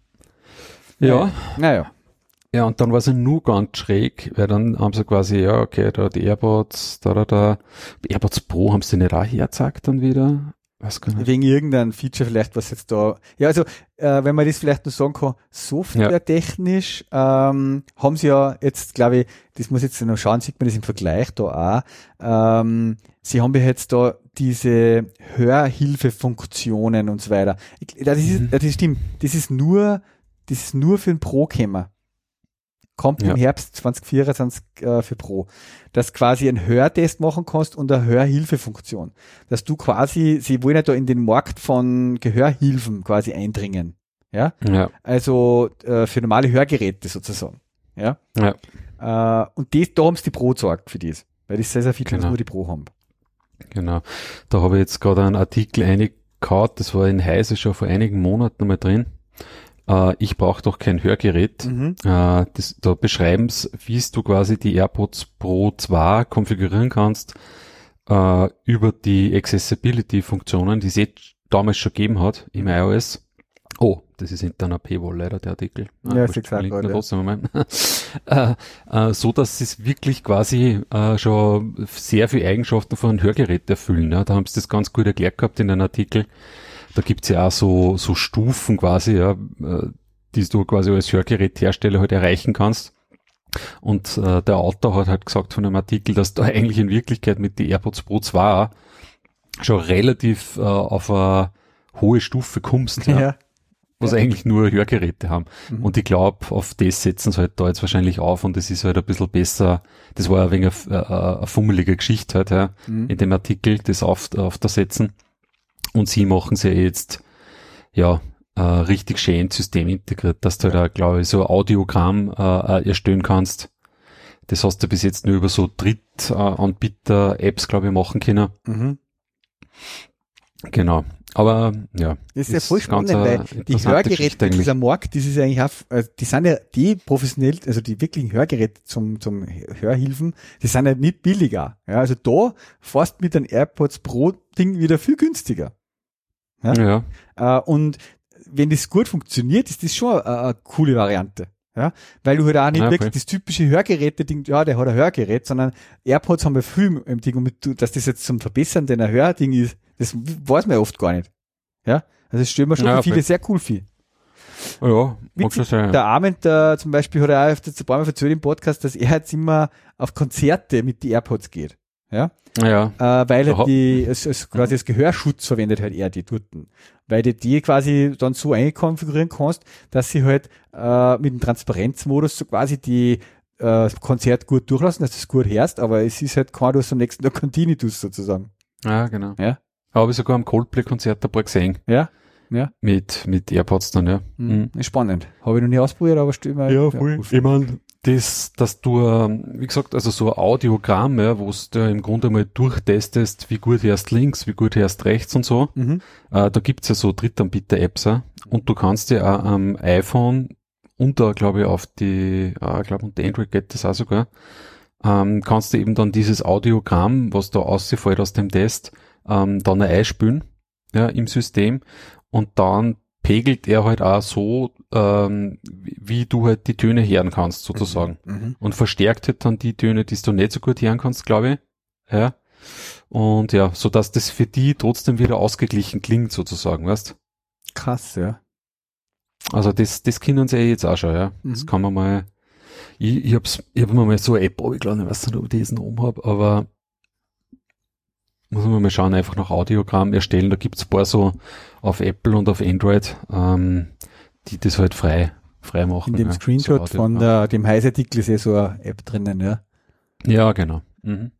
Ja, Naja. ja, und dann war sie nur ganz schräg, weil dann haben sie quasi, ja, okay, da die AirPods, da, da, da, AirPods Pro haben sie nicht auch hergezeigt dann wieder, weiß gar nicht. Wegen irgendeinem Feature vielleicht, was jetzt da. Ja, also, äh, wenn man das vielleicht noch sagen kann, softwaretechnisch ähm, haben sie ja jetzt, glaube ich, das muss jetzt noch schauen, sieht man das im Vergleich da auch. Ähm, sie haben ja jetzt da diese Hörhilfefunktionen und so weiter. Ich, das, ist, Mhm. das stimmt. Das ist nur, das ist nur für den Pro gekommen. Kommt Ja. im Herbst zwanzig vierundzwanzig äh, für Pro. Dass quasi einen Hörtest machen kannst und eine Hörhilfefunktion. Dass du quasi, sie wollen ja da in den Markt von Gehörhilfen quasi eindringen. Ja. Ja, Also äh, für normale Hörgeräte sozusagen. Ja. ja, Äh, und das, da haben sie die Pro gesorgt für das. Weil das sehr, sehr viel, Genau. was nur die Pro haben. Genau. Da habe ich jetzt gerade einen Artikel eingehauen, das war in Heise schon vor einigen Monaten mal drin. Äh, ich brauche doch kein Hörgerät. Mhm. Äh, das, da beschreiben sie, wie du quasi die AirPods Pro zwei konfigurieren kannst äh, über die Accessibility-Funktionen, die es jetzt damals schon gegeben hat im iOS. Oh, das ist hinter einer Paywall leider, der Artikel. Ja, Ah, ist ja gesagt, verlinken wir ja. trotzdem mal. äh, äh, so, dass sie es wirklich quasi äh, schon sehr viele Eigenschaften von einem Hörgerät erfüllen. Ja. Da haben sie das ganz gut erklärt gehabt in einem Artikel. Da gibt's ja auch so, so Stufen quasi, ja, äh, die du quasi als Hörgeräthersteller halt erreichen kannst. Und äh, der Autor hat halt gesagt von einem Artikel, dass da eigentlich in Wirklichkeit mit die AirPods Pro zwei schon relativ äh, auf eine hohe Stufe kommst, ja, Ja. was Ja. eigentlich nur Hörgeräte haben. Mhm. Und ich glaube, auf das setzen sie halt da jetzt wahrscheinlich auf und das ist halt ein bisschen besser. Das war ein wenig eine, eine, eine fummelige Geschichte halt, ja, Mhm. in dem Artikel, das auf, auf der setzen. Und sie machen sie jetzt, ja, äh, richtig schön ins System integriert, dass du Ja. da, glaube ich, so ein Audiogramm äh, erstellen kannst. Das hast du bis jetzt nur über so Drittanbieter-Apps, glaube ich, machen können. Mhm. Genau. Aber, ja. Das ist ja voll spannend, ganz eine weil die interessante Hörgeräte, Geschichte eigentlich. dieser Markt, das ist ja eigentlich auch, äh, die sind ja die professionell, also die wirklichen Hörgeräte zum, zum Hörhilfen, die sind ja nicht billiger. Ja, also da fast mit den AirPods Pro Ding wieder viel günstiger. Ja? Ja, Äh, und wenn das gut funktioniert, ist das schon eine, eine coole Variante. Ja, weil du halt auch nicht Ja, wirklich voll. das typische Hörgeräte-Ding, ja, der hat ein Hörgerät, sondern AirPods haben wir viel im- im Ding und mit, dass das jetzt zum Verbessern deiner Hörding ist, das weiß man ja oft gar nicht. Ja, also das stellen wir schon Ja, für viele voll. sehr cool viel. ja, mag Witzig, schon sein. Der Armin, der zum Beispiel, hat er auch öfters ein paar Mal erzählt im Podcast, dass er jetzt immer auf Konzerte mit die AirPods geht. Ja, Ja, äh, weil er Aha. die, als, als quasi als Gehörschutz verwendet halt er die Durten. Weil du die quasi dann so einkonfigurieren kannst, dass sie halt äh, mit dem Transparenzmodus so quasi die äh, das Konzert gut durchlassen, dass du es gut hörst, aber es ist halt kein, du hast am nächsten Tag kein Tinnitus sozusagen. ja, genau. Ja. Habe ich sogar am Coldplay-Konzert ein paar gesehen. Ja, ja. Mit, mit AirPods dann, ja. Mhm. Ist spannend. Habe ich noch nie ausprobiert, aber stell mal. Ja, voll. Ich mein, das, dass du, ähm, wie gesagt, also so ein Audiogramm, ja, wo du im Grunde mal durchtestest, wie gut hörst links, wie gut hörst rechts und so. Mhm. Äh, da gibt's ja so Drittanbieter-Apps, ja. Und du kannst dir auch am iPhone und da, glaube ich, auf die, äh, ich glaube, unter Android geht das auch sogar, ähm, kannst du eben dann dieses Audiogramm, was da ausfällt aus dem Test, ähm, dann einspülen, ja, im System und dann pegelt er halt auch so, ähm, wie, wie du halt die Töne hören kannst, sozusagen. Mhm. Und verstärkt halt dann die Töne, die du nicht so gut hören kannst, glaube ich. Ja. Und ja, so dass das für die trotzdem wieder ausgeglichen klingt, sozusagen, weißt? Krass, ja. Also das, das können sie ja jetzt auch schon, ja. Das Mhm. kann man mal, ich, ich hab's, ich hab mir mal so eine App runtergeladen, ich weiß nicht, ob ich das noch oben hab, aber muss man mal schauen, einfach nach Audiogramm erstellen. Da gibt's ein paar so auf Apple und auf Android, ähm, die das halt frei, frei machen. In dem ja. Screenshot So von Audiogramm. der, dem Heise-Artikel ist eh so eine App drinnen, ja. Ja, genau. Mhm.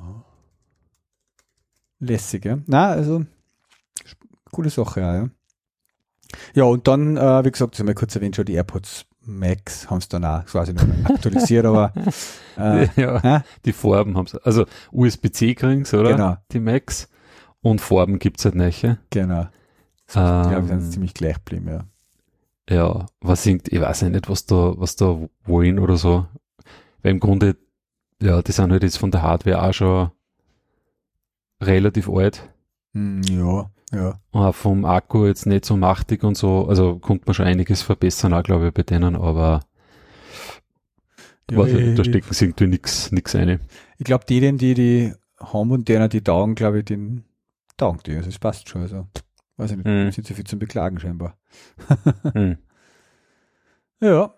Lässig, ja. Na, also, sp- coole Sache, ja, ja. Ja, und dann, äh, wie gesagt, das haben wir kurz erwähnt, schon die AirPods Max haben es dann auch quasi noch aktualisiert, aber, äh, ja, hä? die Farben haben sie. Also U S B C kriegen sie, oder? Genau. Die Macs. Und Farben gibt's halt nicht. Ja, Genau. So, ich glaube, Ähm, sind ziemlich gleich geblieben, ja. ja, was singt, ich weiß ja nicht, was da, was da wollen oder so. Weil im Grunde, ja, die sind halt jetzt von der Hardware auch schon relativ alt. Hm, ja, ja. Und auch vom Akku jetzt nicht so machtig und so. Also konnte man schon einiges verbessern, auch glaube ich, bei denen, aber Ja, weiß ich ich- nicht, da stecken sie irgendwie nix, nix rein. Ich glaube, die, die, die, die haben und denen, die taugen, glaube ich, den taugen die. Also, es passt schon, also, weiß ich nicht, Hm. sind so viel zum Beklagen scheinbar. Hm. Ja.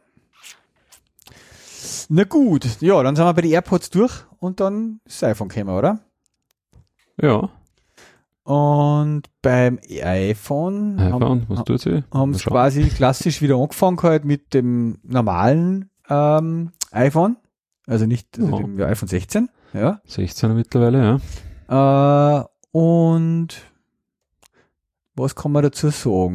Na gut, ja, dann sind wir bei den AirPods durch und dann ist das iPhone gekommen, oder? Ja, Und beim iPhone iPhone, was haben, tut sie? haben Mal sie schauen. quasi klassisch wieder angefangen halt mit dem normalen ähm, iPhone, also nicht also Ja. dem ja, iPhone sechzehn, ja. sechzehner mittlerweile, ja. Äh, und was kann man dazu sagen?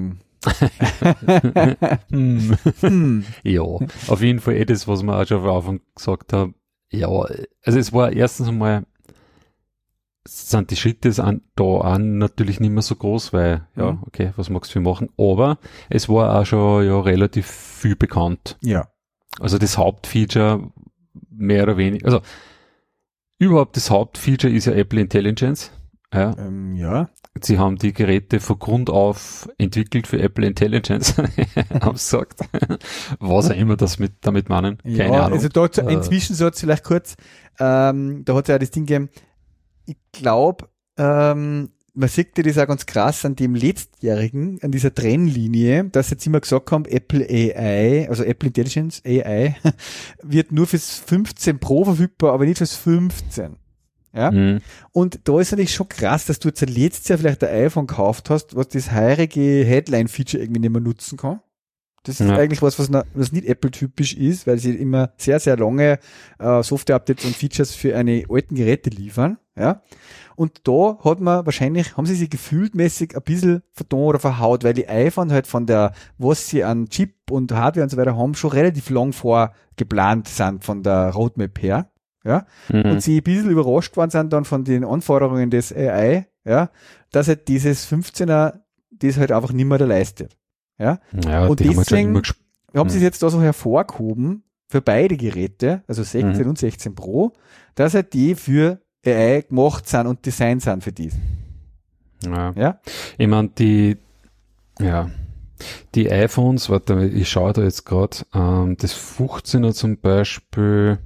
hm. Hm. Ja, auf jeden Fall eh das, was wir auch schon am Anfang gesagt haben. Ja, also es war erstens einmal, sind die Schritte an, da auch natürlich nicht mehr so groß, weil, ja, Mhm. okay, was magst du viel machen? Aber es war auch schon ja relativ viel bekannt. Ja. Also das Hauptfeature mehr oder weniger, also überhaupt das Hauptfeature ist ja Apple Intelligence. Ja, Ähm, ja. sie haben die Geräte von Grund auf entwickelt für Apple Intelligence, haben sie gesagt. Was auch immer das mit, damit meinen, keine ja, Ahnung. also da Äh. ein Zwischensatz vielleicht kurz. Ähm, da hat es ja das Ding gegeben, ich glaube, ähm, man sieht ja das auch ganz krass an dem letztjährigen, an dieser Trennlinie, dass sie jetzt immer gesagt haben, Apple A I, also Apple Intelligence A I, wird nur fürs fünfzehn Pro verfügbar, aber nicht fürs fünfzehn. Ja? Mhm. Und da ist natürlich schon krass, dass du jetzt letztes Jahr vielleicht ein iPhone gekauft hast, was das heurige Headline-Feature irgendwie nicht mehr nutzen kann. Das ist Ja. eigentlich was, was, na, was nicht Apple-typisch ist, weil sie immer sehr, sehr lange äh, Software-Updates und Features für eine alten Geräte liefern. Ja. Und da hat man wahrscheinlich, haben sie sich gefühltmäßig ein bisschen vertan oder verhaut, weil die iPhone halt von der, was sie an Chip und Hardware und so weiter haben, schon relativ lang vorgeplant sind von der Roadmap her. Ja. Mhm. Und sie ein bisschen überrascht worden sind dann von den Anforderungen des A I, ja, dass halt dieses fünfzehner das halt einfach nicht mehr da leistet. Ja. Ja, Und die haben halt schon deswegen- immer gesp- Haben sie Mhm. es jetzt da so hervorgehoben für beide Geräte, also sechzehn Mhm. und sechzehn Pro, dass halt die für A I gemacht sind und designt sind für dies. ja. Ja? Ich meine, die, ja, die iPhones, warte, ich schaue da jetzt gerade, ähm, das fünfzehner zum Beispiel,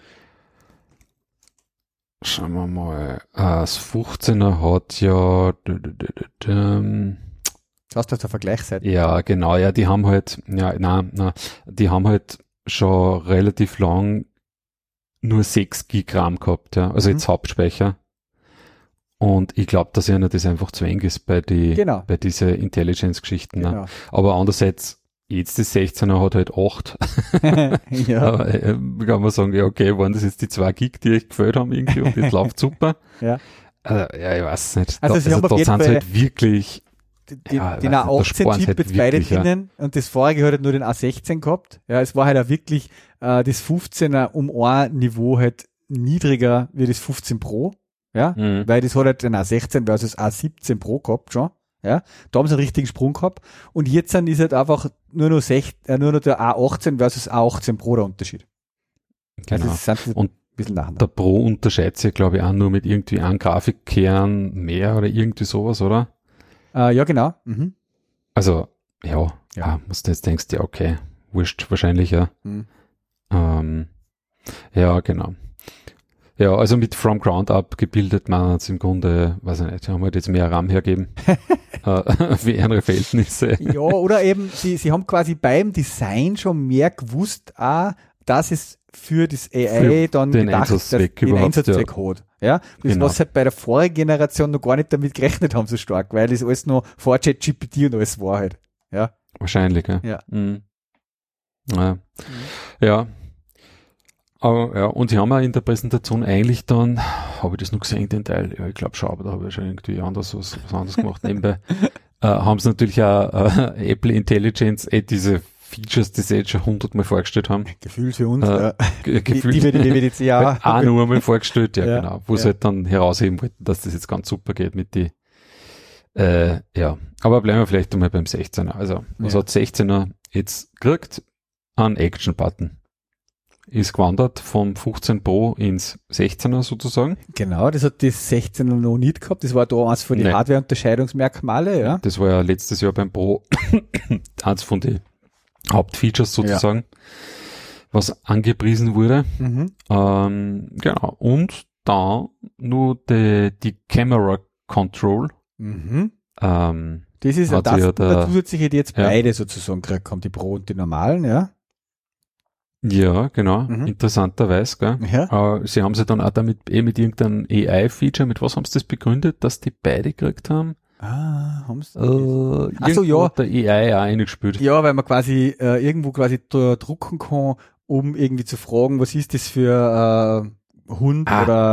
schauen wir mal, äh, das fünfzehner hat ja, d- d- d- d- ähm, Du hast das der Vergleichsseite. ja, genau, ja, die haben halt, ja, nein, nein, die haben halt schon relativ lang nur sechs Gigramm gehabt, ja, also Mhm. jetzt Hauptspeicher. Und ich glaube, dass ihnen das einfach zu eng ist bei die, Genau. bei diese Intelligence-Geschichten. Ne? Genau. Aber andererseits, jetzt das sechzehner hat halt acht. ja. Aber, äh, kann man sagen, ja, okay, waren das jetzt die zwei Gig, die euch gefällt haben irgendwie und das läuft super. Ja. Äh, ja, ich weiß nicht. Also da, sie haben auf da jeden sind sie Fall- halt wirklich, Die, Ja, den weiß nicht, da A achtzehn sparen sie Chip halt jetzt beide wirklich, ja. drinnen und das vorige hat halt nur den A sechzehn gehabt. Ja, es war halt auch wirklich äh, das fünfzehner um ein Niveau halt niedriger wie das fünfzehn Pro. Ja, Mhm. weil das hat halt den A sechzehn versus A siebzehn Pro gehabt schon. Ja, da haben sie einen richtigen Sprung gehabt. Und jetzt sind ist halt einfach nur noch sechzehn, äh, nur noch der A achtzehn versus A achtzehn Pro der Unterschied. Also genau. es sind ein Und bisschen nacheinander. Der Pro unterscheidet sich, glaube ich, auch nur mit irgendwie einem Grafikkern mehr oder irgendwie sowas, oder? Äh, ja, genau. Mhm. Also, ja, Ja. ja, was du jetzt denkst, ja, okay, wurscht, wahrscheinlich, ja. Mhm. Ähm, ja, genau. Ja, also mit From Ground Up gebildet man jetzt im Grunde, weiß ich nicht, haben halt jetzt mehr RAM hergeben äh, für ihre Verhältnisse. Ja, oder eben, sie, sie haben quasi beim Design schon mehr gewusst, auch, dass es für das A I Für dann den gedacht, Einsatzzweck dass den überhaupt, Einsatzzweck hat. Ja, das Genau. was halt bei der vorigen Generation noch gar nicht damit gerechnet haben so stark, weil das alles noch vor ChatGPT und alles war halt. Ja. Wahrscheinlich, ja. Ja. Mhm. Ja. ja. Aber, ja, und sie haben auch in der Präsentation eigentlich dann, habe ich das noch gesehen, den Teil, ja, ich glaube schon, aber da habe ich schon irgendwie anders was, was anderes gemacht nebenbei, äh, haben sie natürlich auch äh, Apple Intelligence, eh diese Features, die sie jetzt schon hundertmal vorgestellt haben, Gefühl für uns, Äh, ja. ge- Die, gefühlt die wir die W W D C ja halt auch nur einmal vorgestellt, ja, Ja, genau, wo ja. sie halt dann herausheben wollten, dass das jetzt ganz super geht mit die, äh, ja, aber bleiben wir vielleicht einmal beim sechzehner. Also, was Ja. hat sechzehner jetzt gekriegt? Ein Action-Button. Ist gewandert vom fünfzehn Pro ins sechzehner sozusagen. Genau, das hat das sechzehner noch nicht gehabt. Das war da eins von den Nee. Hardware-Unterscheidungsmerkmale, ja. Das war ja letztes Jahr beim Pro eins von den Hauptfeatures sozusagen, was angepriesen wurde. Mhm. Ähm, genau. Und da nur die, die Camera Control. Mhm. Ähm, Das ist Hat das, sich ja der, der- zusätzliche, die jetzt ja. beide sozusagen gekriegt haben, die Pro und die normalen, ja. ja, genau. Mhm. Interessanterweise, gell? Ja. Äh, sie haben sie dann auch damit, eh mit irgendeinem A I-Feature, mit was haben sie das begründet, dass die beide gekriegt haben? Ah, haben's. Äh, Ach so, irgendwo ja. hat der A I auch eingespielt. Ja, weil man quasi äh, irgendwo quasi da drucken kann, um irgendwie zu fragen, was ist das für äh, Hund Ah. oder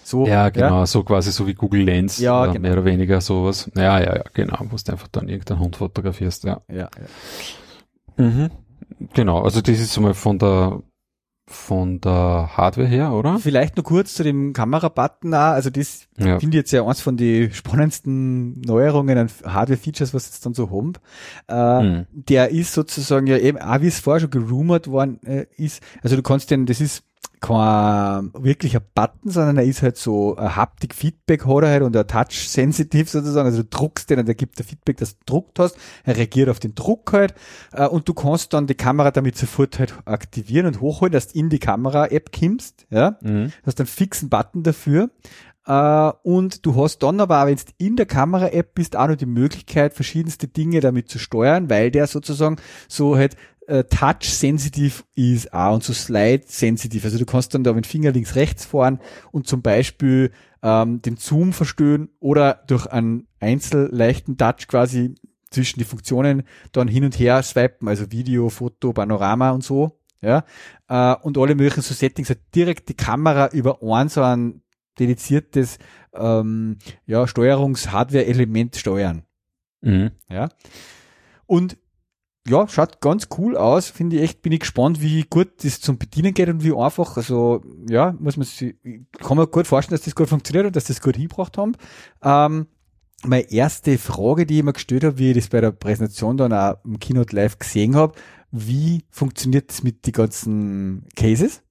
So, Ja, genau, so quasi so wie Google Lens, Ja, äh, genau. mehr oder weniger sowas. Ja, ja, ja, genau, wo du einfach dann irgendeinen Hund fotografierst, ja. Ja, ja. Mhm. Genau, also das ist einmal von der von der Hardware her, oder? Vielleicht nur kurz zu dem Kamerabutton auch. Also das Ja. finde ich jetzt ja eins von den spannendsten Neuerungen an Hardware-Features, was jetzt dann so haben. Äh, Mhm. Der ist sozusagen ja eben, auch wie es vorher schon gerumort worden äh, ist, also du kannst den, das ist kein wirklicher Button, sondern er ist halt so ein Haptik-Feedback hat er halt und ein Touch-Sensitive sozusagen, also du druckst den und der gibt dir Feedback, dass du gedruckt hast, er reagiert auf den Druck halt äh, und du kannst dann die Kamera damit sofort halt aktivieren und hochholen, dass du in die Kamera-App kommst, ja, Mhm. du hast einen fixen Button dafür. Uh, und du hast dann aber, wenn du in der Kamera-App bist, auch noch die Möglichkeit, verschiedenste Dinge damit zu steuern, weil der sozusagen so halt uh, touch-sensitiv ist auch und so slide-sensitiv. Also du kannst dann da mit dem Finger links, rechts fahren und zum Beispiel ähm, den Zoom verstellen oder durch einen einzelleichten Touch quasi zwischen die Funktionen dann hin und her swipen, also Video, Foto, Panorama und so. Ja, uh, und alle möglichen so Settings hat direkt die Kamera über einen so einen dediziertes ähm, ja, Steuerungs-Hardware-Element steuern. Mhm. Ja. Und ja, schaut ganz cool aus, finde ich echt, bin ich gespannt, wie gut das zum Bedienen geht und wie einfach, also ja, muss man sich, kann man gut vorstellen, dass das gut funktioniert und dass das gut hingebracht haben. Ähm, meine erste Frage, die ich mir gestellt habe, wie ich das bei der Präsentation dann auch im Keynote live gesehen habe, wie funktioniert das mit den ganzen Cases?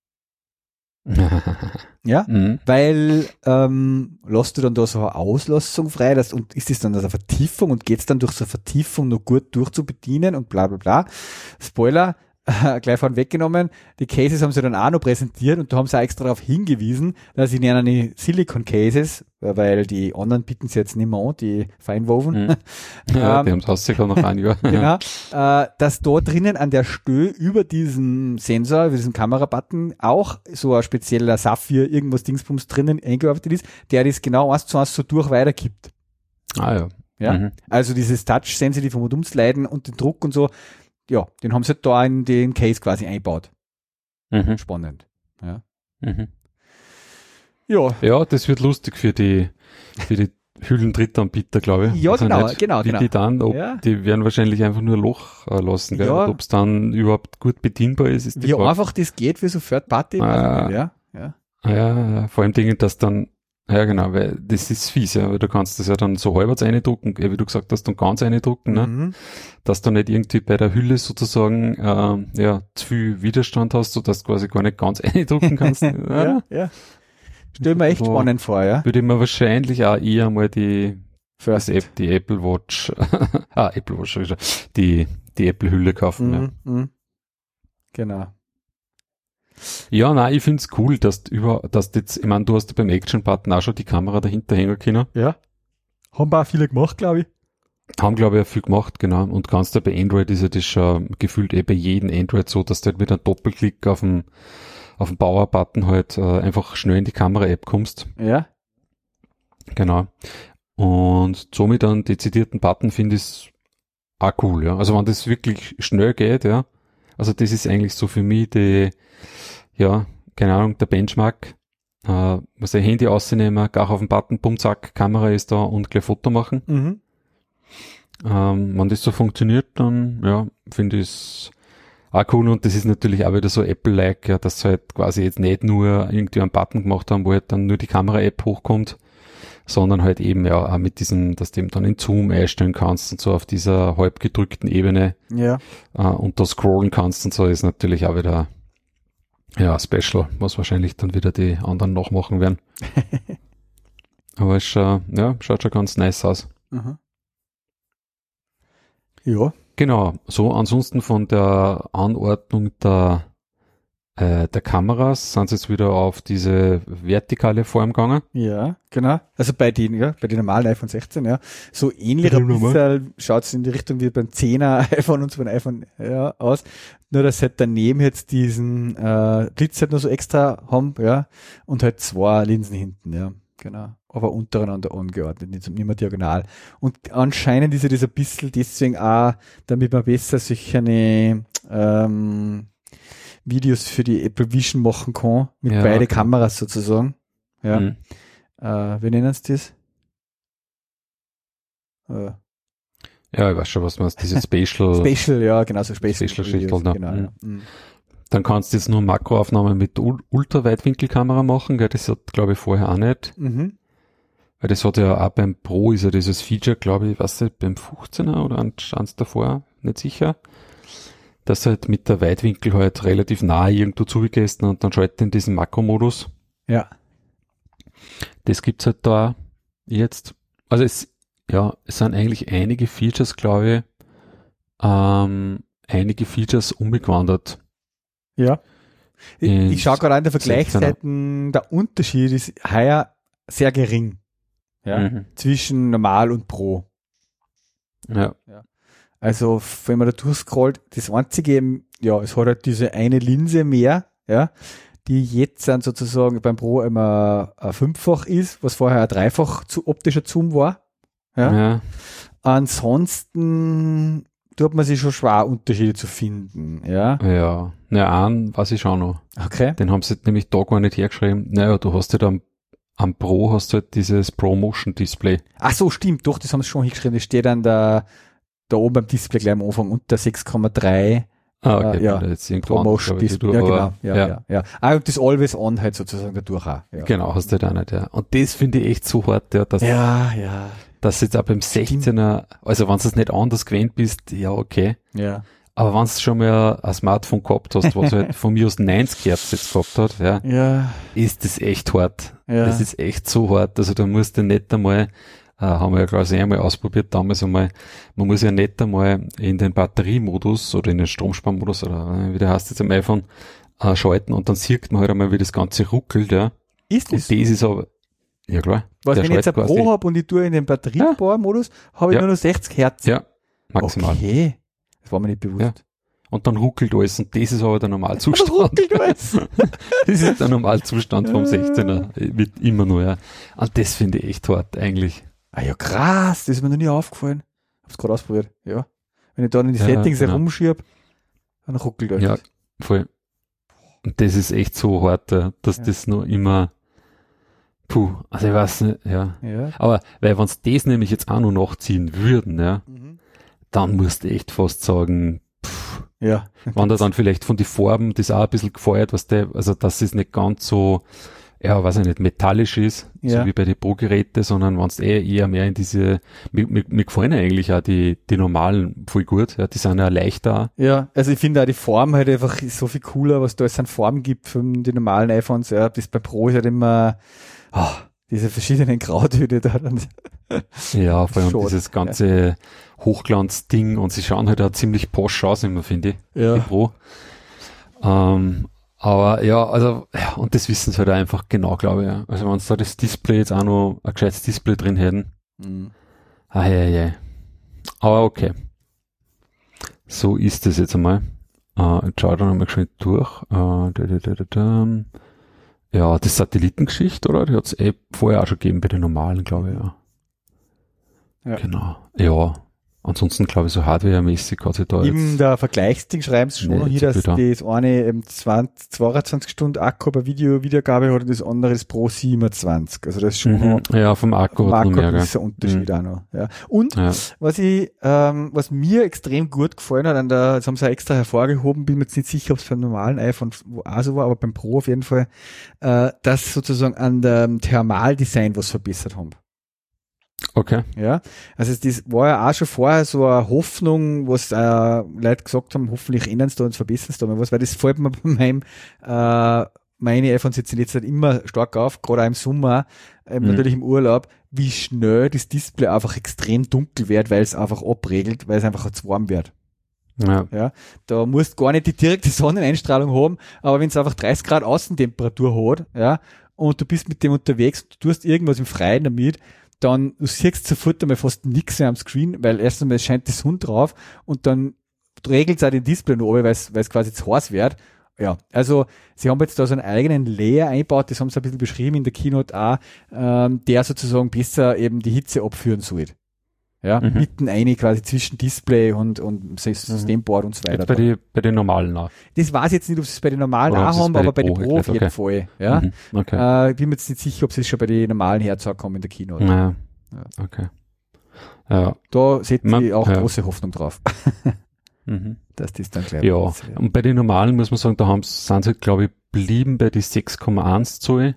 Ja, Mhm. weil ähm, lässt du dann da so eine Auslassung frei dass, und ist das dann eine Vertiefung und geht's dann durch so eine Vertiefung noch gut durchzubedienen und bla bla bla. Spoiler, äh, gleich vorhin weggenommen, die Cases haben sie dann auch noch präsentiert und da haben sie auch extra darauf hingewiesen, dass sie nennen die Silicon Cases, weil die anderen bieten sie jetzt nicht mehr an, die Feinwoven. Mhm. Ja, Ähm, die haben es rausgekommen nach einem Jahr. Genau, äh, dass da drinnen an der Stö über diesen Sensor, über diesen Kamerabutton auch so ein spezieller Saphir, irgendwas Dingsbums drinnen eingearbeitet ist, der das genau eins zu eins so durch weitergibt. Ah ja. Ja, Mhm. also dieses Touch-Sensitive und Umsleiden und den Druck und so, ja, den haben sie halt da in den Case quasi eingebaut. Mhm. Spannend. Ja. Mhm. Ja, Ja, das wird lustig für die, für die Hüllen-Drittanbieter, glaube ich. Ja, Also genau, nicht, genau, wie genau. die dann, ob, Ja. die werden wahrscheinlich einfach nur ein Loch äh, lassen, gell? Ja. Ob es dann überhaupt gut bedienbar ist, ist die wie Frage. einfach das geht für so Third-Party. Ah. Ja, ja. Ah, ja, ja, vor allem Dinge, dass dann, ja genau, weil das ist fies, ja, weil du kannst das ja dann so halbwegs reindrucken, wie du gesagt hast, dann ganz reindrucken, ne? Mhm. Dass du nicht irgendwie bei der Hülle sozusagen, ähm, ja, zu viel Widerstand hast, sodass du quasi gar nicht ganz reindrucken kannst. Ja, ja. Stell mir echt So. spannend vor, ja. Würde ich mir wahrscheinlich auch eher mal die, First. das App, die Apple Watch, ah, Apple Watch, schon wieder, die, die Apple Hülle kaufen, ja. Mhm, mhm. Genau. Ja, nein, ich find's cool, dass du über, dass du jetzt, ich meine, du hast beim Action-Button auch schon die Kamera dahinter hängen können. Ja. Haben wir auch viele gemacht, glaube ich. Haben, glaube ich, auch viel gemacht, genau. Und kannst du bei Android ist ja das schon gefühlt eh bei jedem Android so, dass du halt mit einem Doppelklick auf den, auf den Power-Button halt äh, einfach schnell in die Kamera-App kommst. Ja. Genau. Und somit einen dezidierten Button finde ich auch cool, ja. Also wenn das wirklich schnell geht, ja. Also das ist eigentlich so für mich die, ja, keine Ahnung, der Benchmark. Äh, was ein Handy ausnehmen, gar auf den Button, bumm, zack, Kamera ist da und gleich Foto machen. Mhm. Ähm, wenn das so funktioniert, dann, ja, finde ich es auch cool und das ist natürlich auch wieder so Apple-like, ja, dass sie halt quasi jetzt nicht nur irgendwie einen Button gemacht haben, wo halt dann nur die Kamera-App hochkommt, sondern halt eben ja auch mit diesem, dass du eben dann in Zoom einstellen kannst und so auf dieser halb gedrückten Ebene Ja. äh, und da scrollen kannst und so ist natürlich auch wieder ja, Special, was wahrscheinlich dann wieder die anderen nachmachen werden. Aber es scha- ja, schaut schon ganz nice aus. Mhm. Ja. Genau, so ansonsten von der Anordnung der, äh, der Kameras sind sie jetzt wieder auf diese vertikale Form gegangen. Ja, genau. Also bei den, ja, bei den normalen iPhone sechzehn, ja. So ähnlich Bei ein dem bisschen schaut es in die Richtung wie beim zehner iPhone und so beim iPhone ja, aus. Nur, dass halt daneben jetzt diesen äh, Blitz halt noch so extra haben, ja. Und halt zwei Linsen hinten, ja. Genau. Aber untereinander angeordnet, nicht, nicht mehr diagonal. Und anscheinend ist ja das ein bisschen deswegen auch, damit man besser solche ähm, Videos für die Apple Vision machen kann, mit Ja, beide genau. Kameras sozusagen. Ja. Mhm. Äh, wie nennen sie das? Äh, Ja, ich weiß schon, was man diese Special, Special, ja, genau, so Special. Special Videos, Schüttel da. genau, Mhm. ja. Mhm. Dann kannst du jetzt nur Makroaufnahmen mit Ul- Ultraweitwinkelkamera machen, gell? Das hat, glaube ich, vorher auch nicht. Mhm. Weil das hat ja auch beim Pro ist ja dieses Feature, glaube ich, was beim fünfzehner oder eins davor, nicht sicher, dass du halt mit der Weitwinkel halt relativ nahe irgendwo zugehst und dann schaltet in diesen Makromodus. Ja. Das gibt's halt da jetzt. Also es, ja, es sind eigentlich einige Features, glaube ich, ähm, einige Features umgewandert. Ja. Ich, In ich schaue gerade an der sechzehner. Vergleichszeiten, der Unterschied ist heuer sehr gering. Ja, Mhm. zwischen Normal und Pro. Ja. Also, wenn man da durchscrollt, das einzige, eben, ja, es hat halt diese eine Linse mehr, ja, die jetzt dann sozusagen beim Pro immer ein Fünffach ist, was vorher ein Dreifach zu optischer Zoom war. Ja. Ja. Ansonsten tut man sich schon schwer, Unterschiede zu finden, ja. Ja. Na, einen weiß ich schon noch. Okay. Den haben sie nämlich da gar nicht hergeschrieben. Naja, du hast ja dann am Pro hast du halt dieses ProMotion Display. Ach so, stimmt, doch, das haben sie schon hingeschrieben, das steht dann da, da oben beim Display gleich am Anfang unter sechs Komma drei. Ah, okay, Äh, ja, weil da jetzt irgendwo Promotion anders, Display, glaub ich, ja, aber- genau, ja, ja. ja, ja. Ah, und das Always On halt sozusagen dadurch auch. Ja, Genau, hast du halt auch nicht, ja. Und das finde ich echt so hart, ja, dass, ja, ja. dass jetzt auch beim sechzehner, also wenn du es nicht anders gewöhnt bist, ja, okay. ja. Aber wenn du schon mal ein Smartphone gehabt hast, was halt von mir aus neunzig Hertz jetzt gehabt hat, ja, Ja, ist das echt hart. ja. Das ist echt so hart. Also da musst du nicht einmal, äh, haben wir ja glaube ich einmal ausprobiert damals einmal, man muss ja nicht einmal in den Batteriemodus oder in den Stromsparmodus oder äh, wie der heißt jetzt am iPhone, äh, schalten und dann sieht man halt einmal, wie das Ganze ruckelt, ja. Ist Und das? das ist aber, ja klar. Was, der wenn ich jetzt ein schaltet quasi- Pro habe und ich tue in den Batteriesparmodus, habe ich Ja. nur noch sechzig Hertz. Ja, maximal. Okay. Das war mir nicht bewusst. Ja. Und dann ruckelt alles und das ist aber der Normalzustand. Ruckelt alles. Das ist der Normalzustand vom sechzehner. Wird immer nur, ja. Und das finde ich echt hart, eigentlich. Ah ja, krass, das ist mir noch nie aufgefallen. Hab's gerade ausprobiert, ja. Wenn ich dann in die Ja, Settings genau. herumschiebe, dann ruckelt alles. Ja, voll. Und das ist echt so hart, ja, dass Ja. das nur immer, puh, also ich weiß nicht, ja. Ja. Aber, weil wenn sie das nämlich jetzt auch noch nachziehen würden, ja, Mhm. dann musst du echt fast sagen, pff, Ja. wenn da dann vielleicht von den Farben das auch ein bisschen gefeuert, was der, also dass es nicht ganz so, ja, weiß ich nicht, metallisch ist, Ja. so wie bei den Pro-Geräten, sondern wenn es eh eher mehr in diese, mir, mir, mir gefallen eigentlich auch die, die normalen voll gut, ja, die sind ja leichter. Ja, also ich finde auch die Form halt einfach so viel cooler, was da es an Formen gibt von den normalen iPhones. Ja, das bei Pro ist halt immer, ah, diese verschiedenen Grautöne da dann. Ja, vor allem Schon, dieses ganze Hochglanz-Ding und sie schauen halt auch ziemlich posch aus immer, finde ich, die Ja. Pro. Ähm, aber ja, also, ja, und das wissen sie halt auch einfach genau, glaube ich. Ja. Also wenn sie da das Display jetzt auch noch ein gescheites Display drin hätten, Mhm. ah, ja, ja. Aber okay. So ist es jetzt einmal. Äh, jetzt schau da nochmal schnell durch. Äh, da, da, da, da, da. Ja, die Satellitengeschichte, oder? Die hat es eh vorher auch schon gegeben bei den normalen, glaube ich, ja. Ja. Genau. Ja. Ansonsten, glaube ich, so hardwaremäßig hat sich da Eben jetzt, der Vergleichsding schreiben sie schon Nee, noch hier, zu dass viel das eine eben zwanzig, zweiundzwanzig Stunden Akku bei Video Wiedergabe hat und das andere ist Pro siebenundzwanzig. Also das ist schon mhm. noch Ja, vom Akku vom hat Akku noch mehr, ein gell. gewisser Unterschied auch noch. Ja. Und Ja. was ich, ähm, was mir extrem gut gefallen hat, an der, das haben sie auch extra hervorgehoben, bin mir jetzt nicht sicher, ob es beim normalen iPhone auch so war, aber beim Pro auf jeden Fall, äh, dass sozusagen an dem Thermaldesign was verbessert haben. Okay. Ja, also das war ja auch schon vorher so eine Hoffnung, was äh, Leute gesagt haben, hoffentlich ändern sie da und verbessern sie da mal was, weil das fällt mir bei meinem, äh, meine iPhones sitzen jetzt halt immer stark auf, gerade auch im Sommer, ähm, Mhm. natürlich im Urlaub, wie schnell das Display einfach extrem dunkel wird, weil es einfach abregelt, weil es einfach zu warm wird. Ja. Ja, da musst gar nicht die direkte Sonneneinstrahlung haben, aber wenn es einfach dreißig Grad Außentemperatur hat, ja, und du bist mit dem unterwegs, du tust irgendwas im Freien damit, dann du siehst sofort einmal fast nichts mehr am Screen, weil erstens einmal scheint die Sonne drauf und dann regelt es auch den Display noch runter, weil es weil es quasi zu heiß wird. Ja, also sie haben jetzt da so einen eigenen Layer eingebaut, das haben sie ein bisschen beschrieben in der Keynote auch, ähm, der sozusagen besser eben die Hitze abführen soll. Ja, Mhm. mitten eine quasi zwischen Display und, und Systemboard und so weiter. Jetzt bei den bei den normalen auch. Das weiß ich jetzt nicht, ob sie es bei den normalen Oder haben auch sie es haben, bei aber bei den den Pro Pro auf jeden erklärt, Fall. Ja. Mhm. Okay. Äh, ich bin mir jetzt nicht sicher, ob sie es schon bei den normalen herzagen im Kino. Ja. Ja. Okay. Ja. Da setze Man- ich auch ja. große Hoffnung drauf, Mhm. dass das dann gleich Ja. ist, Und bei den normalen muss man sagen, da haben sie, sind sie, glaube ich, blieben bei die sechs Komma eins Zoll.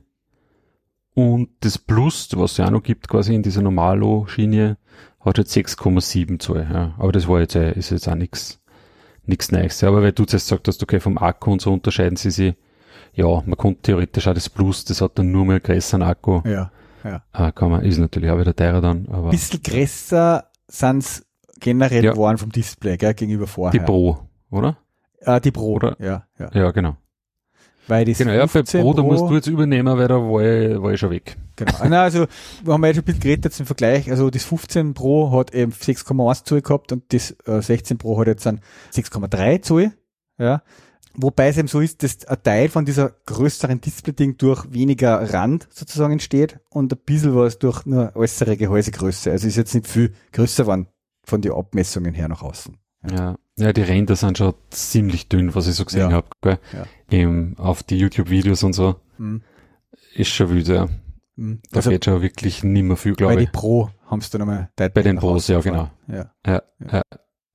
Und das Plus, was es ja auch noch gibt, quasi in dieser Normalo-Schiene, hat jetzt sechs Komma sieben Zoll. Ja. Aber das war jetzt, äh, ist jetzt auch nichts, nichts Neues. Aber weil du jetzt sagst, dass du okay, vom Akku und so unterscheiden sie sich, ja, man konnte theoretisch auch das Plus, das hat dann nur mehr größeren Akku. Ja, ja. Ah, kann man, ist natürlich auch wieder teurer dann, aber Ein bisschen größer sind es generell Ja. geworden vom Display, gell, gegenüber vorher. die Pro, oder? Äh, die Pro, Oder? ja, ja. Ja, genau. Weil das Genau, ja, bei fünfzehn Pro, da musst du jetzt übernehmen, weil da war ich, war ich schon weg. Genau. Ah, nein, also, wir haben ja jetzt schon ein bisschen geredet jetzt im Vergleich. Also, das fünfzehn Pro hat eben sechs Komma eins Zoll gehabt und das äh, sechzehn Pro hat jetzt dann sechs Komma drei Zoll. Ja. Wobei es eben so ist, dass ein Teil von dieser größeren Display-Ding durch weniger Rand sozusagen entsteht und ein bisschen was durch nur äußere Gehäusegröße. Also, ist jetzt nicht viel größer geworden von den Abmessungen her nach außen. Ja, ja, die Ränder sind schon ziemlich dünn, was ich so gesehen Ja. hab, gell? Ja. Eben auf die YouTube-Videos und so. Mhm. Ist schon wild, ja. Mhm. Da Also, geht schon wirklich nimmer viel, bei glaube die ich. Pro haben sie da nochmal deutlich Bei den nach Pros, außen ja, gefahren. genau. Ja. Ja, Ja. ja.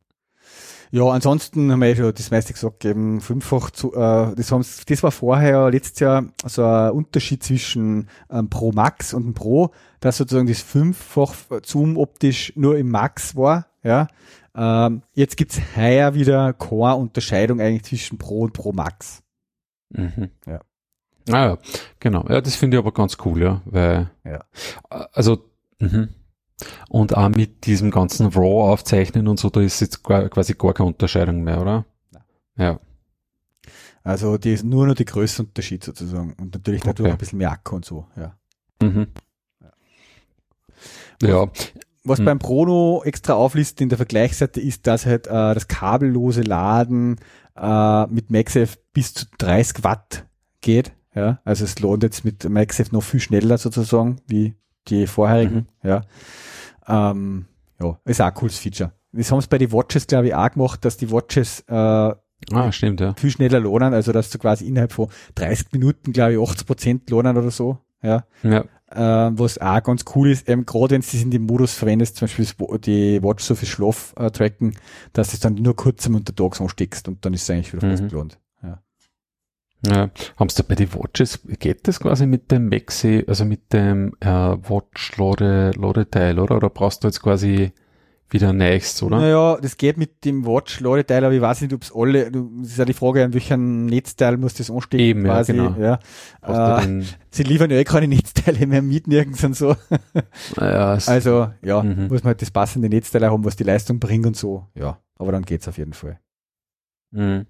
Ja, ansonsten haben wir ja schon das meiste gesagt, eben fünffach zu, äh, das haben das war vorher letztes Jahr so ein Unterschied zwischen ähm, Pro Max und dem Pro, dass sozusagen das fünffach Zoom optisch nur im Max war, ja. Ähm, jetzt gibt's heuer wieder keine Unterscheidung eigentlich zwischen Pro und Pro Max. Mhm. Ja. Ah, ja, genau. Ja, das finde ich aber ganz cool, ja, weil, Ja. also, mhm. Und auch mit diesem ganzen RAW aufzeichnen und so, da ist jetzt gar, quasi gar keine Unterscheidung mehr, oder? Nein. Ja. Also die ist nur noch die Größenunterschied sozusagen und natürlich dadurch Okay. ein bisschen mehr Akku und so, ja. Mhm. Ja. Ja. Was Hm. beim Pro noch extra auflistet in der Vergleichsseite ist, dass halt äh, das kabellose Laden äh, mit MagSafe bis zu dreißig Watt geht. Ja, also es lohnt jetzt mit MagSafe noch viel schneller sozusagen wie die vorherigen. Mhm. Ja, ähm, ja, ist auch ein cooles Feature. Das haben sie bei den Watches, glaube ich, auch gemacht, dass die Watches äh, Ah, stimmt, ja. viel schneller lohnen, also dass du quasi innerhalb von dreißig Minuten, glaube ich, achtzig Prozent lohnen oder so. Ja. Ja. Äh, was auch ganz cool ist, eben gerade wenn du das in dem Modus verwendest, zum Beispiel das Wo- die Watch so für Schlaf äh, tracken, dass du es dann nur kurz am Untertags ansteckst und dann ist es eigentlich wieder fast Mhm. gelohnt. Ja. Ja, haben Sie da bei den Watches, geht das quasi mit dem MagSafe, also mit dem äh, Watch-Ladeteil, oder? Oder brauchst du jetzt quasi wieder ein neues, oder? Naja, das geht mit dem Watch-Ladeteil, aber ich weiß nicht, ob es alle, du- das ist ja die Frage, an welchem Netzteil muss das anstecken. Eben, ja, quasi. genau. Ja. Brauchst du Äh, den, sie liefern ja eh keine Netzteile mehr mit nirgends und so. ja, es- Also, ja, Mhm. muss man halt das passende Netzteil haben, was die Leistung bringt und so. Ja, aber dann geht's auf jeden Fall. mhm.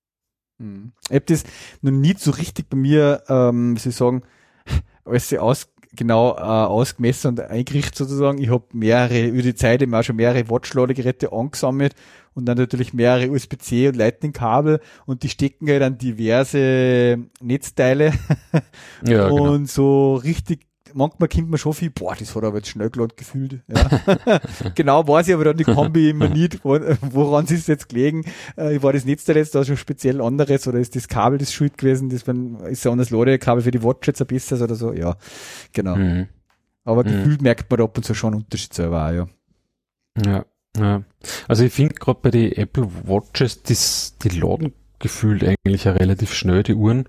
Mhm. Ich habe das noch nie so richtig bei mir, ähm, wie soll ich sagen, alles so aus, genau äh, ausgemessen und eingerichtet sozusagen. Ich habe mehrere, über die Zeit immer auch schon mehrere Watch-Ladegeräte angesammelt und dann natürlich mehrere U S B C und Lightning-Kabel und die stecken halt an diverse Netzteile Ja, genau. und so richtig, manchmal kommt man schon viel, boah, das hat aber jetzt schnell geladen gefühlt. Ja. Genau weiß ich aber dann die Kombi immer nicht, wo- woran ist es jetzt gelegen. Äh, war das Netzteil jetzt da schon speziell anderes oder ist das Kabel das schuld gewesen? Das man, ist ein anderes Ladekabel für die Watch jetzt ein besseres oder so? Ja, genau. Mhm. Aber Mhm. gefühlt merkt man da ab und zu schon einen Unterschied selber auch, ja. Ja, ja. Also ich finde gerade bei den Apple Watches, das, die laden gefühlt eigentlich ja relativ schnell, die Uhren.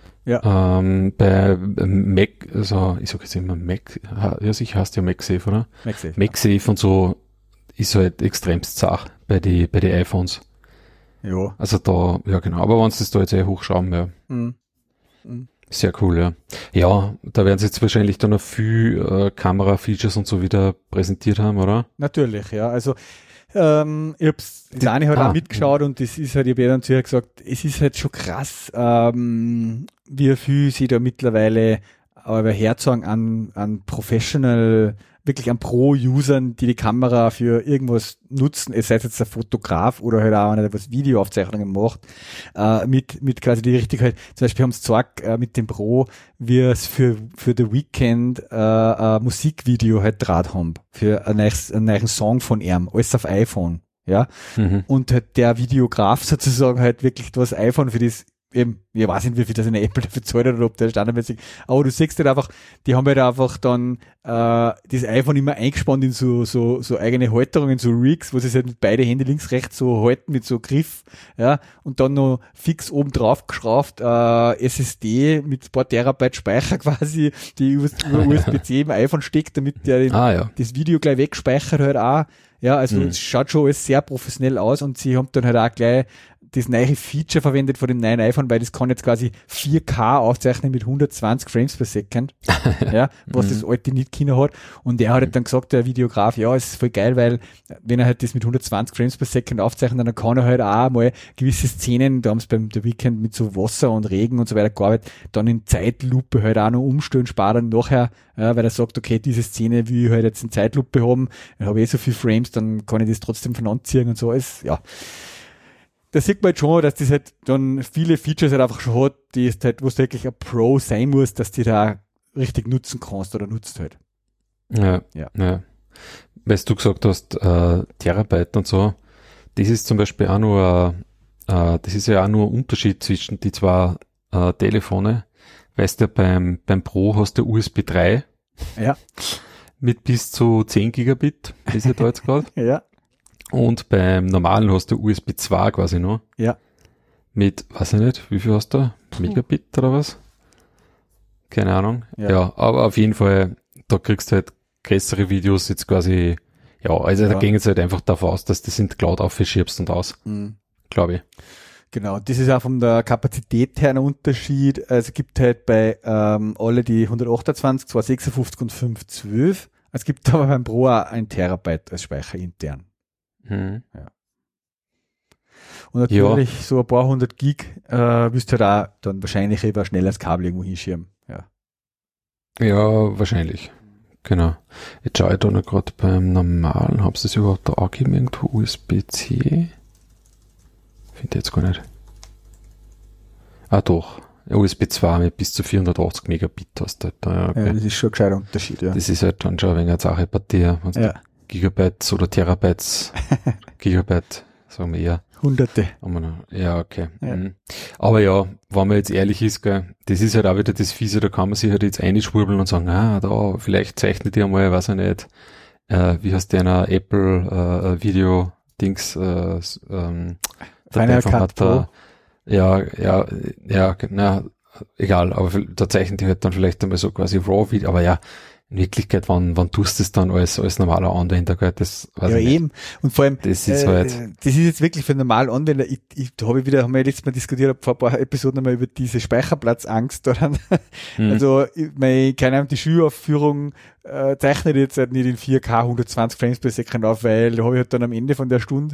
Ja. Ähm, bei Mac, also ich sag jetzt immer Mac, ja sicher heißt ja MagSafe, oder? MagSafe. MagSafe und so ist halt extremst zart bei die bei die iPhones. Ja. Also da, ja genau, aber wenn sie das da jetzt eh hochschrauben, ja, Mhm. sehr cool, ja. Ja, da werden sie jetzt wahrscheinlich dann noch viel äh, Kamera-Features und so wieder präsentiert haben, oder? Natürlich, ja. Also ähm, ich hab's das eine halt Ah, auch mitgeschaut und das ist halt, ich habe ja dann zu ihr gesagt, es ist halt schon krass, ähm, wie viel sie da mittlerweile aber herzogen an, an Professional, wirklich an Pro-Usern, die die Kamera für irgendwas nutzen, es sei jetzt ein Fotograf oder halt auch einer, der was Videoaufzeichnungen macht, äh, mit, mit quasi die Richtigkeit. Zum Beispiel haben sie gesagt, äh, mit dem Pro, wie es für, für The Weeknd, äh, ein Musikvideo halt draht haben. Für einen neuen, einen neuen Song von ihm. Alles auf iPhone. Ja. Mhm. Und halt der Videograf sozusagen halt wirklich das iPhone für das eben, ich weiß nicht, wie viel das in der Apple dafür zahlt oder ob der standardmäßig, aber du siehst halt einfach, die haben halt einfach dann äh, das iPhone immer eingespannt in so so so eigene Halterungen, so Rigs, wo sie es halt mit beide Hände links, rechts so halten mit so Griff, ja, und dann noch fix oben drauf geschraubt, äh, S S D mit ein paar Terabyte Speicher quasi, die über U S B C im iPhone steckt, damit der den, ah, ja. das Video gleich wegspeichert halt auch. Ja, also mhm. es schaut schon alles sehr professionell aus und sie haben dann halt auch gleich das neue Feature verwendet von dem neuen iPhone, weil das kann jetzt quasi vier K aufzeichnen mit hundertzwanzig Frames per Second, ja, was mhm. das alte nicht China hat. Und er hat halt dann gesagt, der Videograf, ja, es ist voll geil, weil wenn er halt das mit hundertzwanzig Frames per Second aufzeichnet, dann kann er halt auch mal gewisse Szenen, da haben sie beim The Weeknd mit so Wasser und Regen und so weiter gearbeitet, dann in Zeitlupe halt auch noch umstellen, sparen nachher, ja, weil er sagt, okay, diese Szene will ich halt jetzt in Zeitlupe haben, ich habe eh so viele Frames, dann kann ich das trotzdem von anziehen und so alles, ja. Da sieht man halt schon, dass das halt dann viele Features halt einfach schon hat, die ist halt, wo du wirklich ein Pro sein muss, dass die da richtig nutzen kannst oder nutzt halt. Ja, ja. ja. Weil du gesagt hast, äh, Terabyte und so, das ist zum Beispiel auch nur, äh, das ist ja auch nur ein Unterschied zwischen die zwei äh, Telefone. Weißt du, beim, beim Pro hast du U S B drei. Ja. Mit bis zu zehn Gigabit, ist ja da jetzt gerade. Ja. Und beim normalen hast du U S B zwei quasi noch. Ja. Mit, weiß ich nicht, wie viel hast du? Megabit oder was? Keine Ahnung. Ja. ja, aber auf jeden Fall, da kriegst du halt größere Videos jetzt quasi, ja, also ja. da ging es halt einfach davon aus, dass du das in die Cloud aufschiebst und aus. Mhm. Glaube ich. Genau, das ist auch von der Kapazität her ein Unterschied. Also es gibt halt bei ähm, alle die hundertachtundzwanzig, zweihundertsechsundfünfzig und fünfhundertzwölf. Es gibt aber beim Pro auch ein Terabyte als Speicher intern. Hm. Ja. Und natürlich ja. so ein paar hundert Gig äh, wirst du halt auch dann wahrscheinlich über schnell das Kabel irgendwo hinschieben. Ja, ja wahrscheinlich. Genau. Jetzt schaue ich da noch gerade beim normalen, haben sie das überhaupt da angegeben, irgendwo U S B C? Finde ich jetzt gar nicht. Ah doch, U S B zwei mit bis zu vierhundertachtzig Megabit hast du halt da. Ja, okay. Ja, das ist schon ein gescheiter Unterschied, ja. Das ist halt dann schon ein wenig eine Sache bei dir, wenn ja. Gigabytes oder Terabytes, Gigabyte, sagen wir eher. Hunderte. Ja, okay. Ja. Mhm. Aber ja, wenn man jetzt ehrlich ist, gell, das ist halt auch wieder das Fiese, da kann man sich halt jetzt einschwurbeln und sagen, ah, da, vielleicht zeichnet ihr mal, weiß ich nicht, äh, wie heißt der, einer Apple, äh, Video-Dings, äh, ähm, Final Cut Pro. Ja, ja, ja, na, egal, aber da zeichnen die halt dann vielleicht einmal so quasi Raw-Video, aber ja, in Wirklichkeit, wann, wann tust du das dann als, als normaler Anwender, gell? Das weiß ja, ich nicht. eben. Und vor allem, das ist äh, halt, das ist jetzt wirklich für einen normalen Anwender. Ich, ich habe wieder, haben wir ja letztes Mal diskutiert, vor ein paar Episoden einmal über diese Speicherplatzangst daran. Mhm. Also, ich meine, keine Ahnung, die Schulaufführung, äh, zeichnet jetzt halt nicht in vier K hundertzwanzig Frames per Second auf, weil da habe ich halt dann am Ende von der Stunde,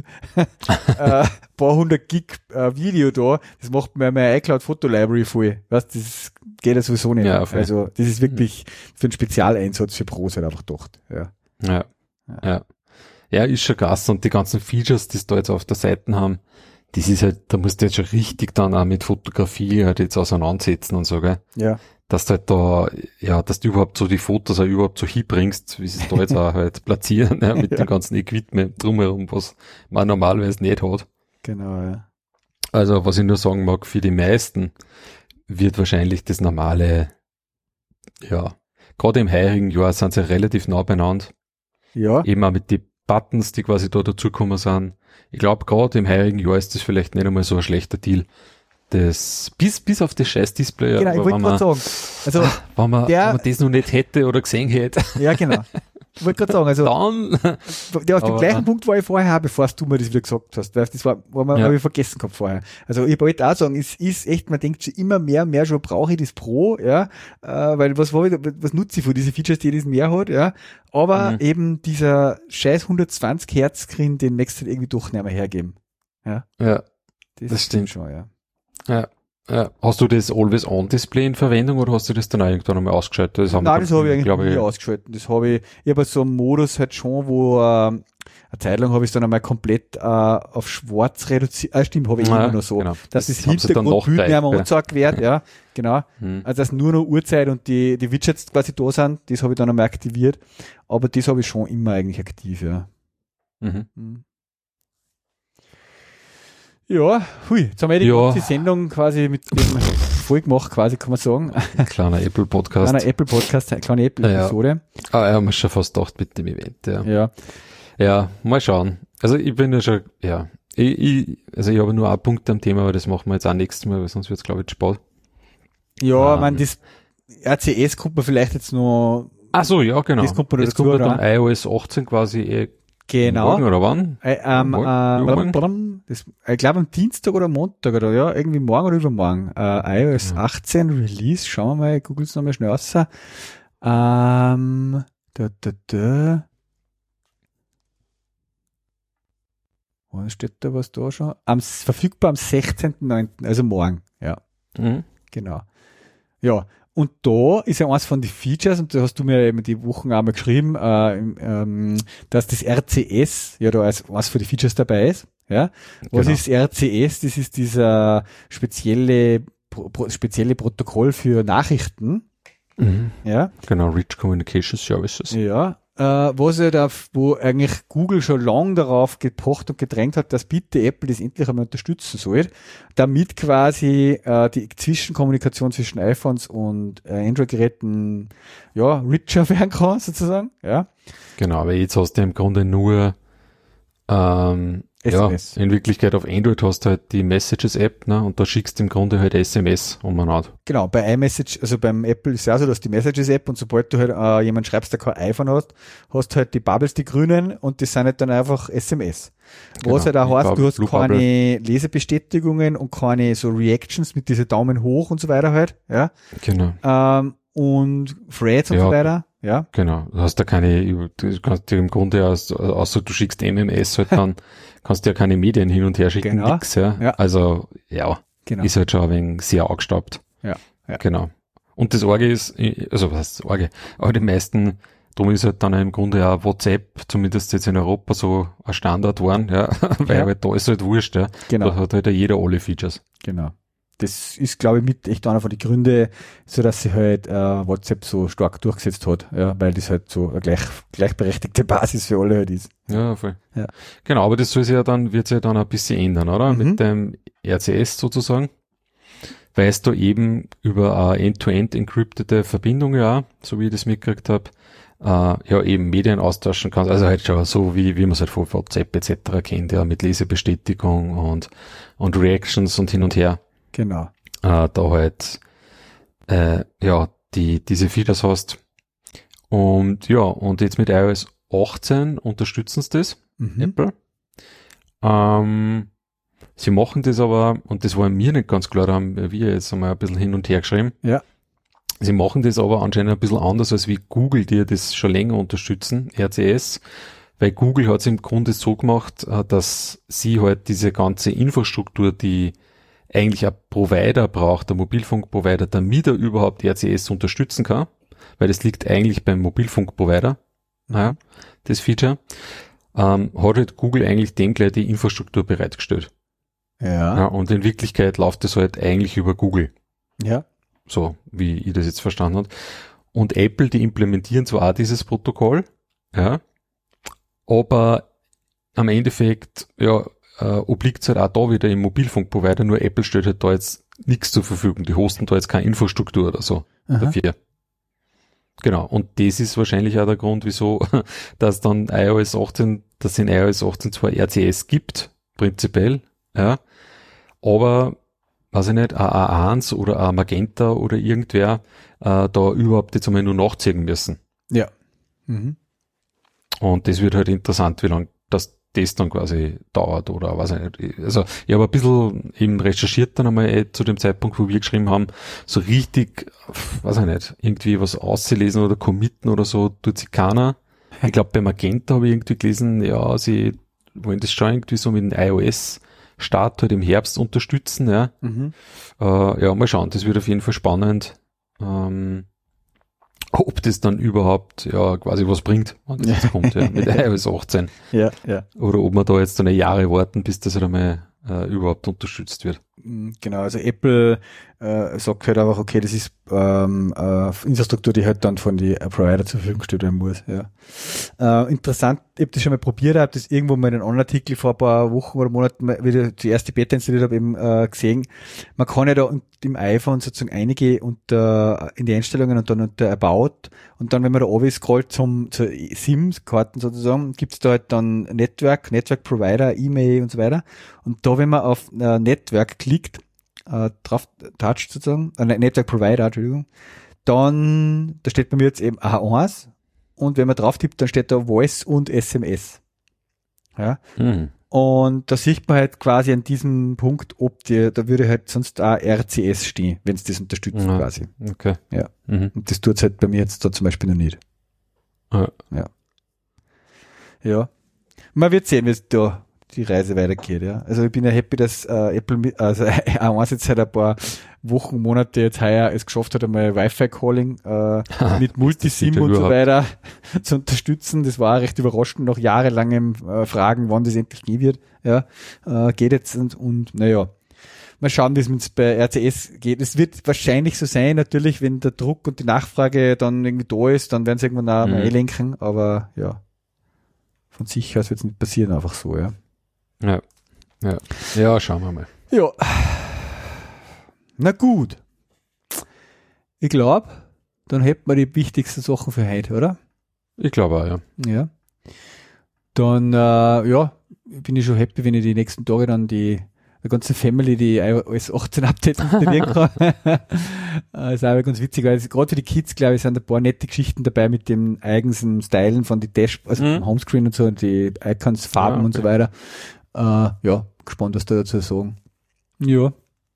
äh, paar hundert Gig, äh, Video da. Das macht mir meine iCloud Photo Library voll. Weißt, das geht ja sowieso nicht. Ja, okay. Also, das ist wirklich für einen Spezialeinsatz für Pros halt einfach gedacht. Ja. Ja. Ja. Ja, ja ist schon krass. Und die ganzen Features, die es da jetzt auf der Seite haben, das ist halt, da musst du jetzt schon richtig dann auch mit Fotografie halt jetzt auseinandersetzen und so, gell? Ja. Dass du halt da, ja, dass du überhaupt so die Fotos auch überhaupt so hinbringst, wie sie es da jetzt auch halt platzieren, ja, mit ja. dem ganzen Equipment drumherum, was man normalerweise nicht hat. Genau, ja. Also, was ich nur sagen mag, für die meisten wird wahrscheinlich das normale, ja, gerade im heurigen Jahr sind sie relativ nah beieinander. Ja. Eben auch mit den Buttons, die quasi da dazugekommen sind. Ich glaube, gerade im heurigen Jahr ist das vielleicht nicht einmal so ein schlechter Deal. Das, bis, bis auf das scheiß Display. Genau, ich wollte gerade sagen. Also, wenn man, der, wenn man das noch nicht hätte oder gesehen hätte. Ja, genau. Ich wollte gerade sagen, also, dann, der, auf dem aber, gleichen Punkt war ich vorher, bevor du mir das wieder gesagt hast, weil das war, war mir, ja. habe ich vergessen gehabt vorher. Also, ich wollte auch sagen, es ist echt, man denkt schon immer mehr, mehr schon brauche ich das Pro, ja, äh, weil was war ich, was nutze ich von diesen Features, die das mehr hat, ja, aber mhm. eben dieser scheiß hundertzwanzig Hertz Screen, den möchtest du halt irgendwie doch nicht mehr hergeben. Ja. Ja. Das, das stimmt schon, ja. Ja. Äh, hast du das Always-On-Display in Verwendung oder hast du das dann auch irgendwann einmal ausgeschaltet? Das Nein, das habe ich eigentlich nie ausgeschaltet. Das habe ich, ich habe so einen Modus halt schon, wo äh, eine Zeit lang habe ich es dann einmal komplett äh, auf schwarz reduziert. Ah, stimmt, habe ich ja, immer noch so. Genau. Dass das, das Hintergrundbild nicht mehr angezeigt wird, ja, genau. Hm. Also dass nur noch Uhrzeit und die, die Widgets quasi da sind, das habe ich dann einmal aktiviert. Aber das habe ich schon immer eigentlich aktiv, ja. Mhm. Hm. Ja, hui, jetzt haben wir die Ja. ganze Sendung quasi mit dem voll gemacht, quasi, kann man sagen. Kleiner Apple-Podcast. Kleiner Apple-Podcast, eine kleine Apple-Episode. Ah, ja, haben wir schon fast gedacht mit dem Event, ja. Ja. Ja, mal schauen. Also ich bin ja schon, ja, ich, ich, also ich habe nur einen Punkt am Thema, aber das machen wir jetzt auch nächstes Mal, weil sonst wird es, glaube ich, spät. Ja, Ähm. ich meine, das R C S kommt man vielleicht jetzt noch, Ach so, ja, genau. Das kommt man jetzt dazu, kommt dann oder? iOS achtzehn quasi eh genau. morgen oder wann? Äh, ähm, Morgen? äh, Übermorgen? blum, das, ich glaube am Dienstag oder Montag oder ja, irgendwie morgen oder übermorgen. Äh, iOS Ja. achtzehn Release, schauen wir mal, ich google es nochmal schnell raus. Ähm, da, da, da. Was steht da was da schon? Am, verfügbar am sechzehnten neunten, also morgen, ja, Mhm. genau. Ja, und da ist ja eins von den Features, und da hast du mir eben die Wochen einmal geschrieben, äh, ähm, dass das R C S ja da als was für die Features dabei ist. Ja, was Genau. ist R C S? Das ist dieser spezielle Pro, Pro, spezielle Protokoll für Nachrichten. Mhm. Ja, Genau, Rich Communication Services. ja. Äh, was ja da, wo eigentlich Google schon lange darauf gepocht und gedrängt hat, dass bitte Apple das endlich einmal unterstützen soll, damit quasi äh, die Zwischenkommunikation zwischen iPhones und äh, Android-Geräten ja richer werden kann, sozusagen. Ja. Genau, aber jetzt hast du im Grunde nur ähm, S M S. ja, in Wirklichkeit auf Android hast du halt die Messages-App, ne, und da schickst du im Grunde halt S M S um und an. Genau, bei iMessage, also beim Apple ist ja so, dass die Messages-App, und sobald du halt äh, jemand schreibst, der kein iPhone hast, hast du halt die Bubbles, die grünen, und das sind halt dann einfach S M S. Was Genau, halt auch die heißt, du hast Blue keine Bubble. Lesebestätigungen und keine so Reactions mit diese Daumen hoch und so weiter halt, ja. Genau, Ähm, und Threads und Ja. so weiter, ja. genau. Du hast da keine, du kannst dir im Grunde aus, außer du schickst M M S halt dann, kannst du ja keine Medien hin und her schicken, Genau. nix, ja. Ja. Also, ja, Genau. ist halt schon ein wenig sehr angestaubt. Ja, ja. Genau. Und das Orge ist, also was heißt das Orge? Aber die meisten, darum ist halt dann im Grunde auch WhatsApp, zumindest jetzt in Europa, so ein Standard geworden, ja, weil Ja. halt da ist halt wurscht, ja. Genau. Da hat halt jeder alle Features. Genau. Das ist, glaube ich, mit echt einer von den Gründen, so dass sie halt äh, WhatsApp so stark durchgesetzt hat, ja, weil das halt so eine gleich, gleichberechtigte Basis für alle halt ist. Ja, voll. Ja. Genau, aber das soll sich ja dann, wird sich ja dann ein bisschen ändern, oder? Mhm. Mit dem R C S sozusagen. Weil es da eben über eine end-to-end encryptete Verbindung, ja, so wie ich das mitgekriegt habe, äh, ja, eben Medien austauschen kannst. Also halt schon so, wie, wie man es halt von WhatsApp et cetera kennt, ja, mit Lesebestätigung und, und Reactions und hin und her. Genau. Äh, da halt, äh, ja, die, diese Features hast. Und ja, und jetzt mit iOS achtzehn unterstützen sie das, Mhm. Apple. Ähm, sie machen das aber, und das war mir nicht ganz klar, da haben wir jetzt einmal ein bisschen hin und her geschrieben. Ja. Sie machen das aber anscheinend ein bisschen anders, als wie Google, die das schon länger unterstützen, R C S. Weil Google hat es im Grunde so gemacht, äh, dass sie halt diese ganze Infrastruktur, die eigentlich ein Provider braucht, der Mobilfunkprovider, damit er überhaupt R C S unterstützen kann, weil das liegt eigentlich beim Mobilfunkprovider, ja, das Feature, ähm, hat halt Google eigentlich dem gleich die Infrastruktur bereitgestellt. Ja. Ja, und in Wirklichkeit läuft das halt eigentlich über Google, Ja. so wie ich das jetzt verstanden habe. Und Apple, die implementieren zwar auch dieses Protokoll, ja, aber am Endeffekt, ja, äh, obliegt es halt auch da wieder im Mobilfunkprovider, nur Apple stellt halt da jetzt nichts zur Verfügung. Die hosten da jetzt keine Infrastruktur oder so Aha. dafür. Genau. Und das ist wahrscheinlich auch der Grund, wieso, dass dann iOS achtzehn, dass in iOS achtzehn zwar R C S gibt, prinzipiell, ja, aber, weiß ich nicht, ein A eins oder ein Magenta oder irgendwer, äh, da überhaupt jetzt einmal nur nachziehen müssen. Ja. Mhm. Und das wird halt interessant, wie lange das, das dann quasi dauert oder weiß ich nicht. Also ich habe ein bisschen eben recherchiert dann einmal eh zu dem Zeitpunkt, wo wir geschrieben haben, so richtig, weiß ich nicht, irgendwie was auszulesen oder committen oder so, tut sich keiner. Ich glaube, bei Magenta habe ich irgendwie gelesen, ja, sie wollen das schon irgendwie so mit dem iOS Start halt im Herbst unterstützen, ja. Mhm. Äh, ja, mal schauen, das wird auf jeden Fall spannend. Ähm, ob das dann überhaupt ja quasi was bringt, wenn das jetzt kommt, ja, mit iOS achtzehn. Ja, ja. Oder ob wir da jetzt eine Jahre warten, bis das halt einmal äh, überhaupt unterstützt wird. Genau, also Apple äh, sagt halt einfach, okay, das ist ähm, äh, Infrastruktur, die halt dann von den Provider zur Verfügung gestellt werden muss. Ja. Äh, interessant, ich habe das schon mal probiert, habe das irgendwo mal in einem Online-Artikel vor ein paar Wochen oder Monaten, mal, wie ich die erste Beta installiert habe, eben äh, gesehen. Man kann ja da im iPhone sozusagen einige unter in die Einstellungen und dann unter About und dann, wenn man da oben scrollt zum zur SIM-Karten sozusagen, gibt's da halt dann Network, Network Provider, E-Mail und so weiter. Und da, wenn man auf äh, Network klickt, äh, drauf toucht sozusagen, äh, Network Provider, Entschuldigung, dann, da steht bei mir jetzt eben A eins und wenn man drauf tippt, dann steht da Voice und S M S. Ja. Hm. Und da sieht man halt quasi an diesem Punkt, ob die, da würde halt sonst auch R C S stehen, wenn es das unterstützt Ja. quasi. Okay. Ja. Mhm. Und das tut's halt bei mir jetzt da zum Beispiel noch nicht. Ja. Ja. Ja. Man wird sehen, wie es da die Reise weitergeht, ja. Also ich bin ja happy, dass äh, Apple, mit, also A eins jetzt seit ein paar Wochen, Monate jetzt heuer es geschafft hat, einmal Wi-Fi-Calling äh, mit Multisim das und so überhaupt. weiter zu unterstützen. Das war recht überraschend, nach jahrelangem äh, Fragen, wann das endlich gehen wird. Ja, äh, geht jetzt und, und naja. Mal schauen, wie es mit bei R C S geht. Es wird wahrscheinlich so sein, natürlich, wenn der Druck und die Nachfrage dann irgendwie da ist, dann werden sie irgendwann auch Mhm. mal einlenken, aber ja, von sich aus wird es nicht passieren, einfach so, ja. Ja. Ja. Ja, schauen wir mal. Ja. Na gut. Ich glaube, dann hätten wir die wichtigsten Sachen für heute, oder? Ich glaube auch, ja. Ja. Dann, äh, ja, bin ich schon happy, wenn ich die nächsten Tage dann die, die ganze Family, die iOS achtzehn Updates installieren kann. Das ist auch ganz witzig, weil gerade für die Kids, glaube ich, sind ein paar nette Geschichten dabei mit dem eigenen Stylen von die Dash, also Mhm. vom Homescreen und so, und die Icons, Farben Ja, okay. und so weiter. Äh, ja, gespannt, was da dazu sagen. Ja.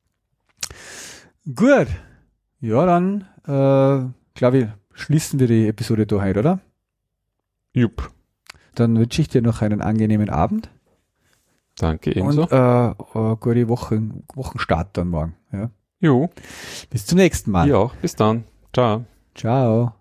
Gut. Ja, dann, äh, glaube ich, schließen wir die Episode da heute, oder? Jupp. Dann wünsche ich dir noch einen angenehmen Abend Danke, ebenso. und äh, äh, gute Wochen, Wochenstart dann morgen. Ja. Jo. Bis zum nächsten Mal. Ja, auch. Bis dann. Ciao. Ciao.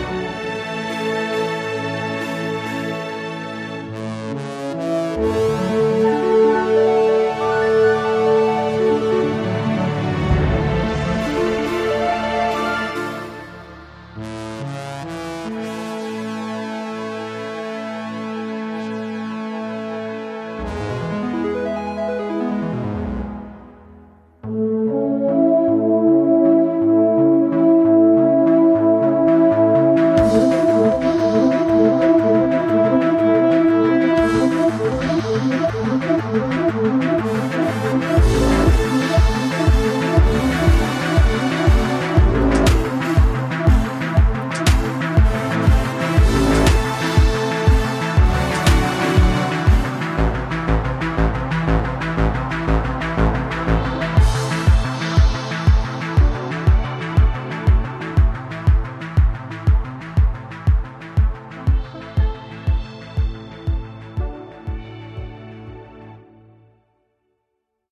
Thank you.